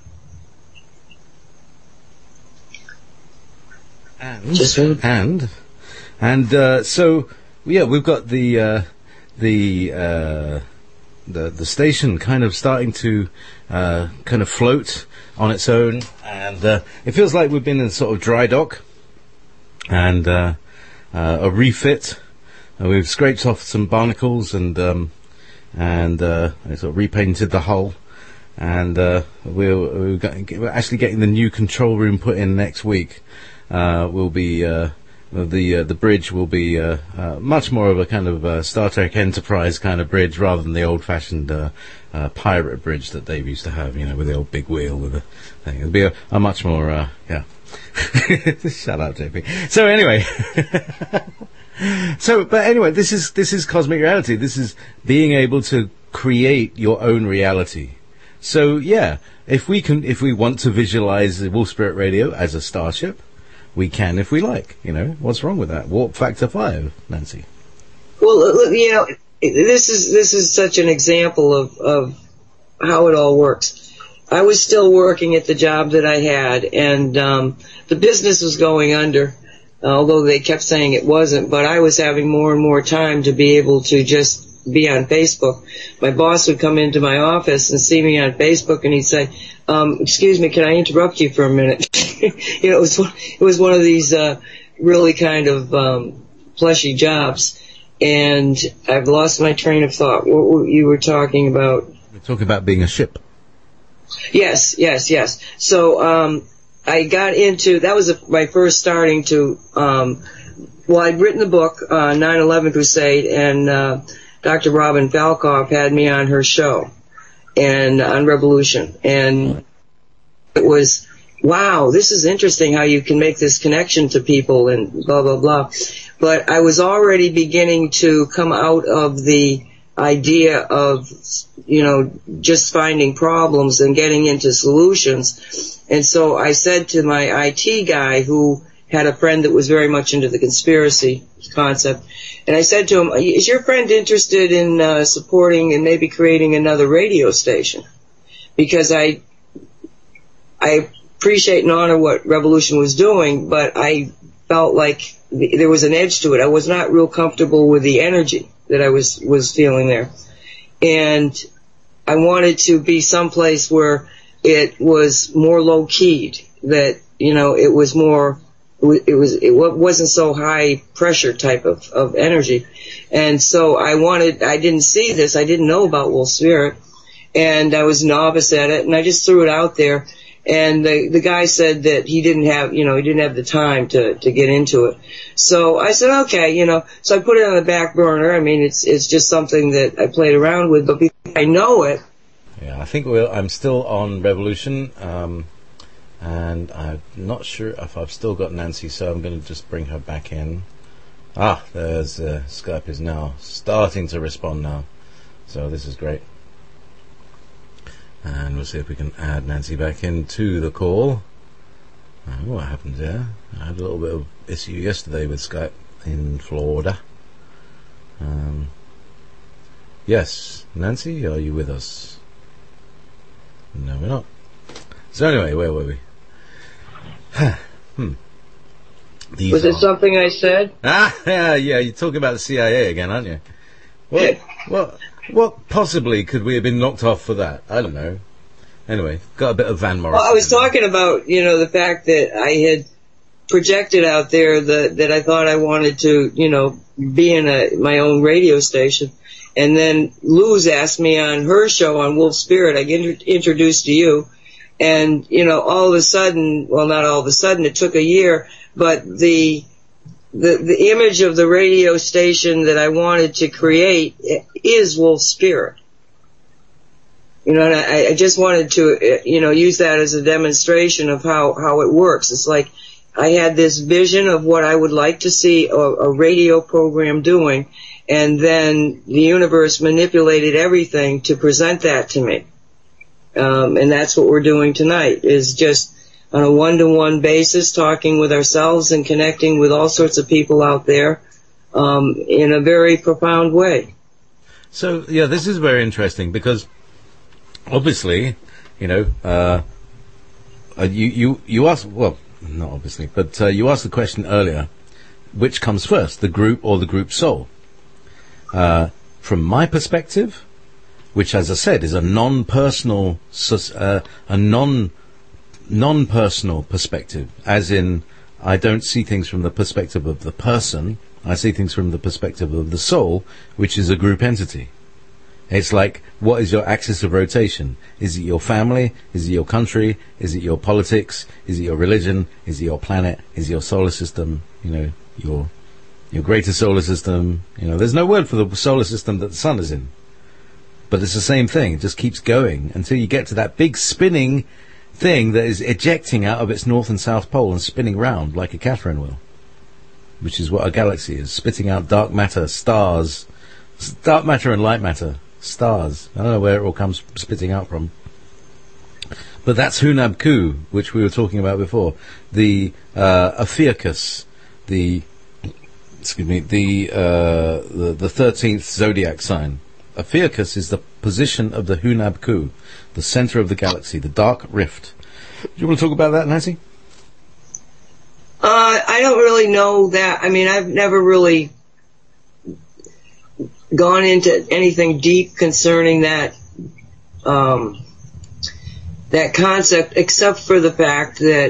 And Just and and uh, so yeah, we've got the uh, the uh, the the station kind of starting to uh, kind of float on its own, and uh, it feels like we've been in sort of dry dock and uh, uh, a refit. Uh, we've scraped off some barnacles and um, and uh, sort of repainted the hull. And uh, we're, we're, getting, we're actually getting the new control room put in next week. Uh, will be uh, the uh, the bridge will be uh, uh, much more of a kind of uh, Star Trek Enterprise kind of bridge rather than the old-fashioned uh, uh, pirate bridge that Dave used to have, you know, with the old big wheel with the thing. It'll be a, a much more uh, yeah. Shut up, J P. So anyway. So, but anyway, this is this is cosmic reality. This is being able to create your own reality. So yeah, if we can, if we want to visualize the Wolf Spirit Radio as a starship, we can if we like. You know, what's wrong with that? Warp factor five, Nancy. Well, you know, this is this is such an example of of how it all works. I was still working at the job that I had, and um, the business was going under, although they kept saying it wasn't. But I was having more and more time to be able to just be on Facebook. My boss would come into my office and see me on Facebook, and he'd say, um, excuse me, can I interrupt you for a minute? You know, it was, it was one of these, uh, really kind of, um, plushy jobs. And I've lost my train of thought. What were you were talking about? We're talking about being a ship. Yes, yes, yes. So, um, I got into, that was a, my first starting to, um, well, I'd written the book, uh, nine eleven Crusade, and, uh, Doctor Robin Falkoff had me on her show, and on Revolution, and it was, wow, this is interesting how you can make this connection to people and blah, blah, blah. But I was already beginning to come out of the idea of, you know, just finding problems and getting into solutions. And so I said to my I T guy, who had a friend that was very much into the conspiracy concept, and I said to him, is your friend interested in uh, supporting and maybe creating another radio station? Because I I appreciate and honor what Revolution was doing, but I felt like there was an edge to it. I was not real comfortable with the energy that I was, was feeling there. And I wanted to be someplace where it was more low-keyed, that, you know, it was more, it was, it wasn't so high pressure type of, of energy. And so I wanted, I didn't see this, I didn't know about Wolf Spirit, and I was novice at it, and I just threw it out there. And the, the guy said that he didn't have, you know, he didn't have the time to, to get into it. So I said, okay, you know, so I put it on the back burner. I mean, it's, it's just something that I played around with, but because I know it. Yeah, I think we'll, I'm still on Revolution, um, and I'm not sure if I've still got Nancy, so I'm going to just bring her back in. Ah, there's, uh, Skype is now starting to respond now. So this is great. And we'll see if we can add Nancy back into the call. Uh, what happened there? I had a little bit of issue yesterday with Skype in Florida. Um, yes, Nancy, are you with us? No, we're not. So anyway, where were we? hmm. These Was are... it something I said? Ah, yeah, yeah. You're talking about the C I A again, aren't you? What, what, what possibly could we have been knocked off for that? I don't know. Anyway, got a bit of Van Morrison. Well, I was talking about, you know, the fact that I had projected out there that that I thought I wanted to, you know, be in a, my own radio station. And then Luz asked me on her show on Wolf Spirit, I get inter- introduced to you. And, you know, all of a sudden, well, not all of a sudden, it took a year, but the, the, the image of the radio station that I wanted to create is Wolf Spirit. You know, and I, I just wanted to, you know, use that as a demonstration of how, how it works. It's like I had this vision of what I would like to see a, a radio program doing, and then the universe manipulated everything to present that to me. Um, and that's what we're doing tonight, is just on a one-to-one basis, talking with ourselves and connecting with all sorts of people out there um, in a very profound way. So, yeah, this is very interesting because obviously, you know, uh, uh, you, you, you asked, well, not obviously, but uh, you asked the question earlier, which comes first, the group or the group soul? Uh, from my perspective, which, as I said, is a non-personal, uh, a non, non-personal perspective, as in, I don't see things from the perspective of the person, I see things from the perspective of the soul, which is a group entity. It's like, what is your axis of rotation? Is it your family? Is it your country? Is it your politics? Is it your religion? Is it your planet? Is it your solar system? You know, your your greater solar system. You know, there's no word for the solar system that the sun is in. But it's the same thing. It just keeps going until you get to that big spinning thing that is ejecting out of its north and south pole and spinning round like a Catherine wheel, which is what a galaxy is, spitting out dark matter, stars, dark matter and light matter. Stars. I don't know where it all comes spitting out from. But that's Hunab Ku, which we were talking about before. The uh, Ophiuchus, the excuse me, the uh, the the thirteenth zodiac sign. Ophiuchus is the position of the Hunab Ku, the center of the galaxy, the dark rift. Do you want to talk about that, Nancy? Uh, I don't really know that. I mean, I've never really gone into anything deep concerning that um, that concept, except for the fact that,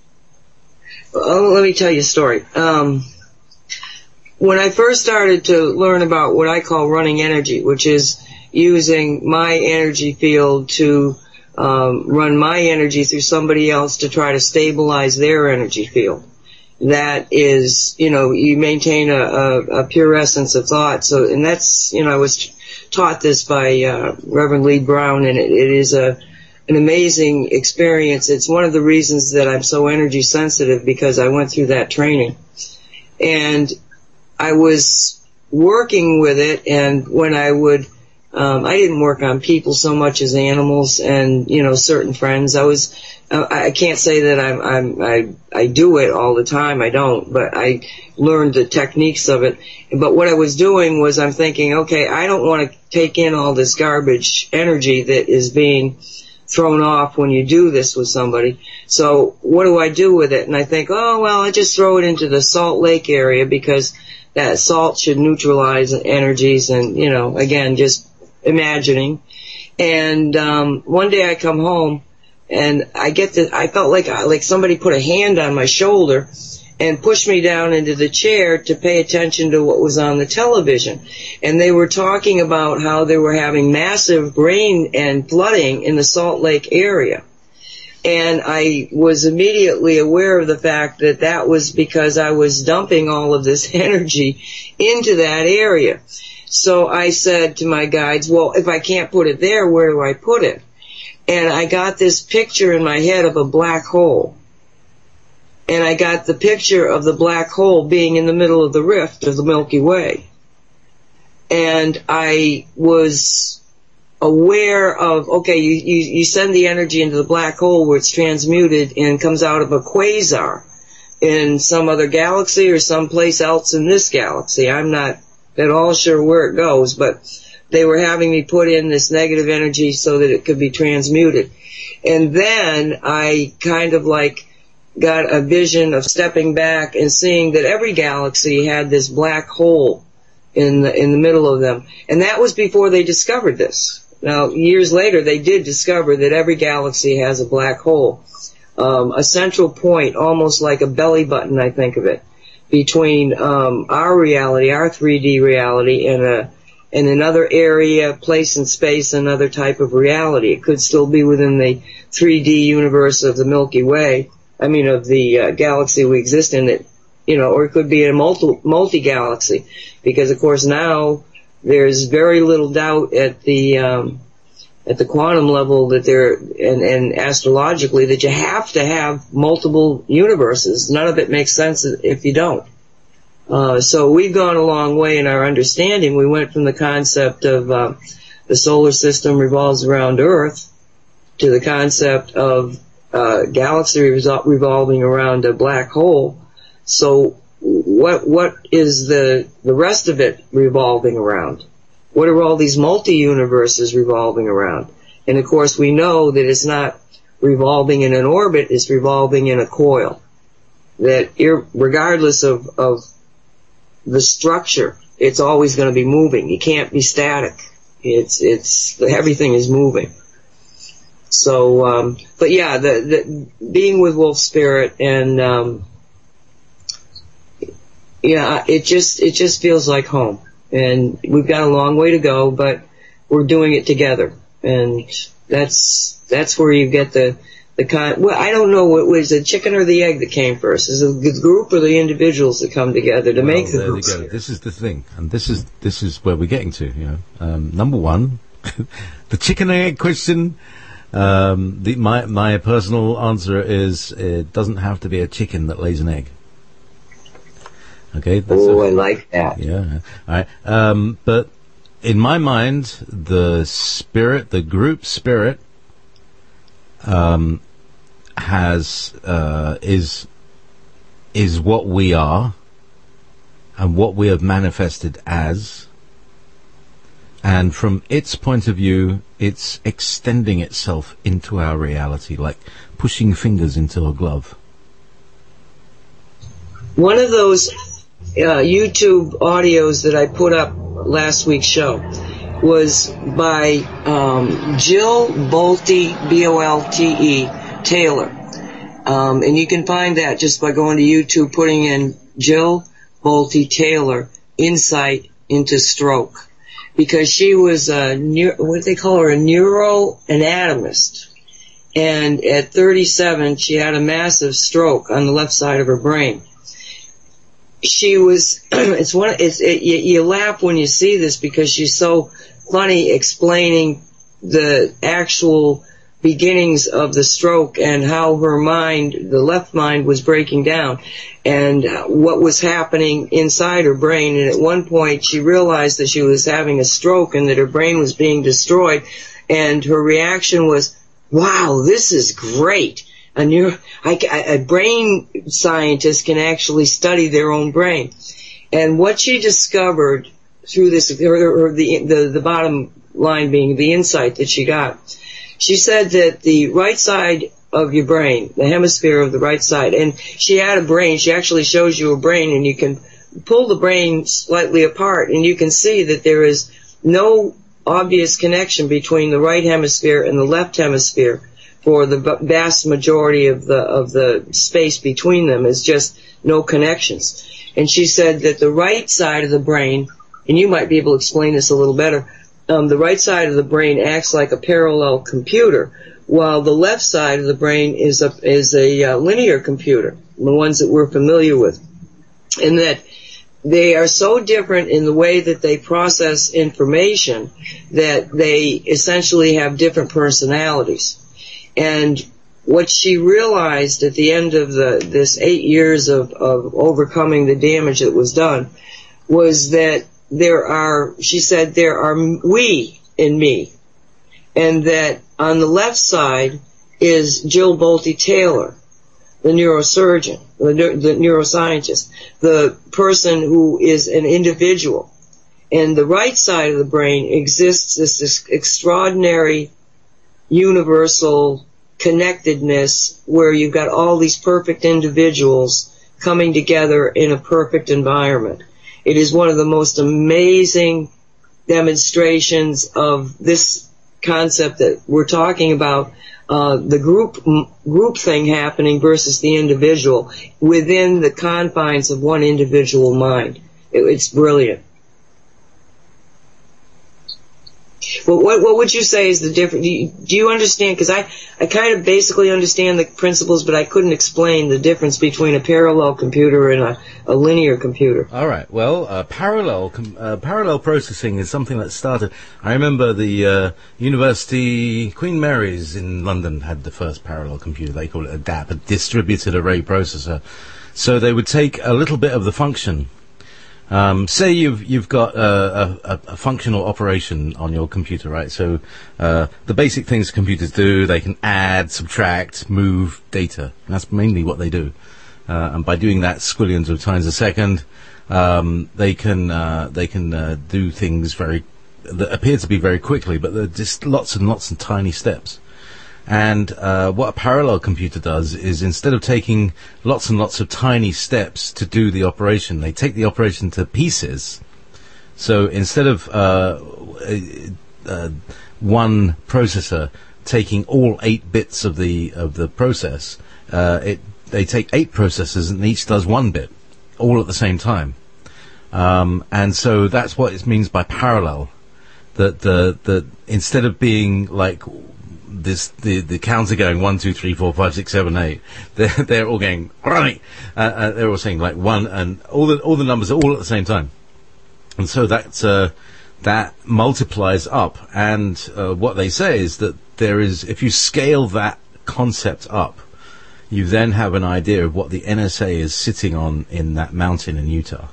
well, let me tell you a story. Um, when I first started to learn about what I call running energy, which is using my energy field to um, run my energy through somebody else to try to stabilize their energy field. That is, you know, you maintain a, a, a pure essence of thought. So, and that's, you know, I was taught this by uh, Reverend Lee Brown, and it, it is a an amazing experience. It's one of the reasons that I'm so energy sensitive, because I went through that training. And I was working with it, and when I would, um, I didn't work on people so much as animals and, you know, certain friends. I was, uh, I can't say that I'm, I'm, I, I do it all the time. I don't, but I learned the techniques of it. But what I was doing was I'm thinking, okay, I don't want to take in all this garbage energy that is being thrown off when you do this with somebody. So what do I do with it? And I think, oh, well, I just throw it into the Salt Lake area, because that salt should neutralize energies, and, you know, again, just imagining. And um one day I come home and I get the, I felt like like somebody put a hand on my shoulder and pushed me down into the chair to pay attention to what was on the television. And they were talking about how they were having massive rain and flooding in the Salt Lake area. And I was immediately aware of the fact that that was because I was dumping all of this energy into that area. So I said to my guides, well, if I can't put it there, where do I put it? And I got this picture in my head of a black hole. And I got the picture of the black hole being in the middle of the rift of the Milky Way. And I was aware of, okay, you, you, you send the energy into the black hole where it's transmuted and comes out of a quasar in some other galaxy or someplace else in this galaxy. I'm not at all sure where it goes, but they were having me put in this negative energy so that it could be transmuted. And then I kind of like got a vision of stepping back and seeing that every galaxy had this black hole in the, in the middle of them. And that was before they discovered this. Now, years later, they did discover that every galaxy has a black hole. Um, a central point, almost like a belly button, I think of it, between um, our reality, our three D reality, and a and another area, place in space, another type of reality. It could still be within the three D universe of the Milky Way, I mean of the uh, galaxy we exist in, it, you know, or it could be a multi, multi-galaxy, because of course now there's very little doubt at the um, at the quantum level that there, and, and astrologically, that you have to have multiple universes. None of it makes sense if you don't. Uh, so we've gone a long way in our understanding. We went from the concept of uh, the solar system revolves around Earth to the concept of uh, galaxy resol- revolving around a black hole. So what what is the the rest of it revolving around? What are all these multi-universes revolving around? And of course we know that it's not revolving in an orbit, it's revolving in a coil. That ir- regardless of, of the structure, it's always going to be moving. You can't be static. It's, it's, everything is moving. So, um, but yeah, the, the, being with Wolf Spirit and, um, yeah, it just, it just feels like home. And we've got a long way to go, but we're doing it together. And that's, that's where you get the, the kind, well, I don't know what was the chicken or the egg that came first. Is it the group or the individuals that come together to well, make the there group? You go. This is the thing. And this is, this is where we're getting to, you know. Um, number one, the chicken and egg question, um, the, my, my personal answer is it doesn't have to be a chicken that lays an egg. Okay. That's oh, a, I like that. Yeah. All right. Um, but in my mind, the spirit, the group spirit, um, has uh, is is what we are and what we have manifested as. And from its point of view, it's extending itself into our reality, like pushing fingers into a glove. One of those uh, YouTube audios that I put up last week's show was by um, Jill Bolte, B O L T E, Taylor. Um, and you can find that just by going to YouTube, putting in Jill Bolte Taylor, Insight into Stroke. Because she was a, what do they call her, a neuroanatomist. And at thirty-seven, she had a massive stroke on the left side of her brain. She was, it's one, it's, it, you, you laugh when you see this because she's so funny explaining the actual beginnings of the stroke and how her mind, the left mind, was breaking down and what was happening inside her brain. And at one point she realized that she was having a stroke and that her brain was being destroyed, and her reaction was, wow, this is great. A, neuro, I, a brain scientist can actually study their own brain. And what she discovered through this, or, or the, the, the bottom line being the insight that she got, she said that the right side of your brain, the hemisphere of the right side, and she had a brain, she actually shows you a brain, and you can pull the brain slightly apart, and you can see that there is no obvious connection between the right hemisphere and the left hemisphere for the vast majority of the of the space between them. Is just no connections. And she said that the right side of the brain, and you might be able to explain this a little better, um, the right side of the brain acts like a parallel computer, while the left side of the brain is a is a uh, linear computer, the ones that we're familiar with, and that they are so different in the way that they process information that they essentially have different personalities. And what she realized at the end of the this eight years of, of overcoming the damage that was done was that there are, she said, there are we in me, and that on the left side is Jill Bolte Taylor, the neurosurgeon, the, the neuroscientist, the person who is an individual. and the right side of the brain exists as this extraordinary universal connectedness where you've got all these perfect individuals coming together in a perfect environment. It is one of the most amazing demonstrations of this concept that we're talking about, uh, the group group thing happening versus the individual within the confines of one individual mind. It, it's brilliant. Well, what, what would you say is the difference? Do you, do you understand? Because I, I kind of basically understand the principles, but I couldn't explain the difference between a parallel computer and a, a linear computer. All right. Well, uh, parallel com- uh, parallel processing is something that started. I remember the uh, University Queen Mary's in London had the first parallel computer. They call it a D A P, a distributed array processor. So they would take a little bit of the function. Um, say you've you've got a, a, a functional operation on your computer, right? So uh, the basic things computers do, they can add, subtract, move data. And that's mainly what they do. Uh, and by doing that squillions of times a second, um, they can uh, they can uh, do things very that appear to be very quickly, but they're just lots and lots of tiny steps. And uh, what a parallel computer does is instead of taking lots and lots of tiny steps to do the operation, they take the operation to pieces. So instead of uh, uh, one processor taking all eight bits of the of the process, uh, it they take eight processors and each does one bit, all at the same time. Um, and so that's what it means by parallel. That the the instead of being like this, the the counts are going one, two, three, four, five, six, seven, eight. They're they're all going right. Uh, uh, they're all saying like one, and all the all the numbers are all at the same time. And so that's uh, that multiplies up. And uh, what they say is that there is, if you scale that concept up, you then have an idea of what the N S A is sitting on in that mountain in Utah.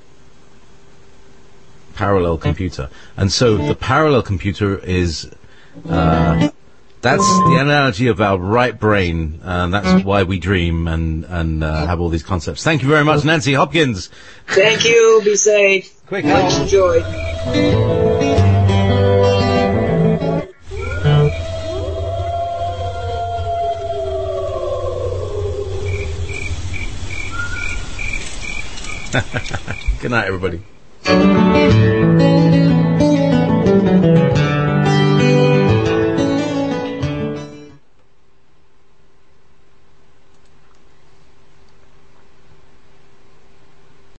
Parallel computer. And so the parallel computer is. Uh, That's the analogy of our right brain, and that's why we dream and and uh, have all these concepts. Thank you very much, Nancy Hopkins. Thank you. Be safe. Quick, much enjoy. Good night, everybody.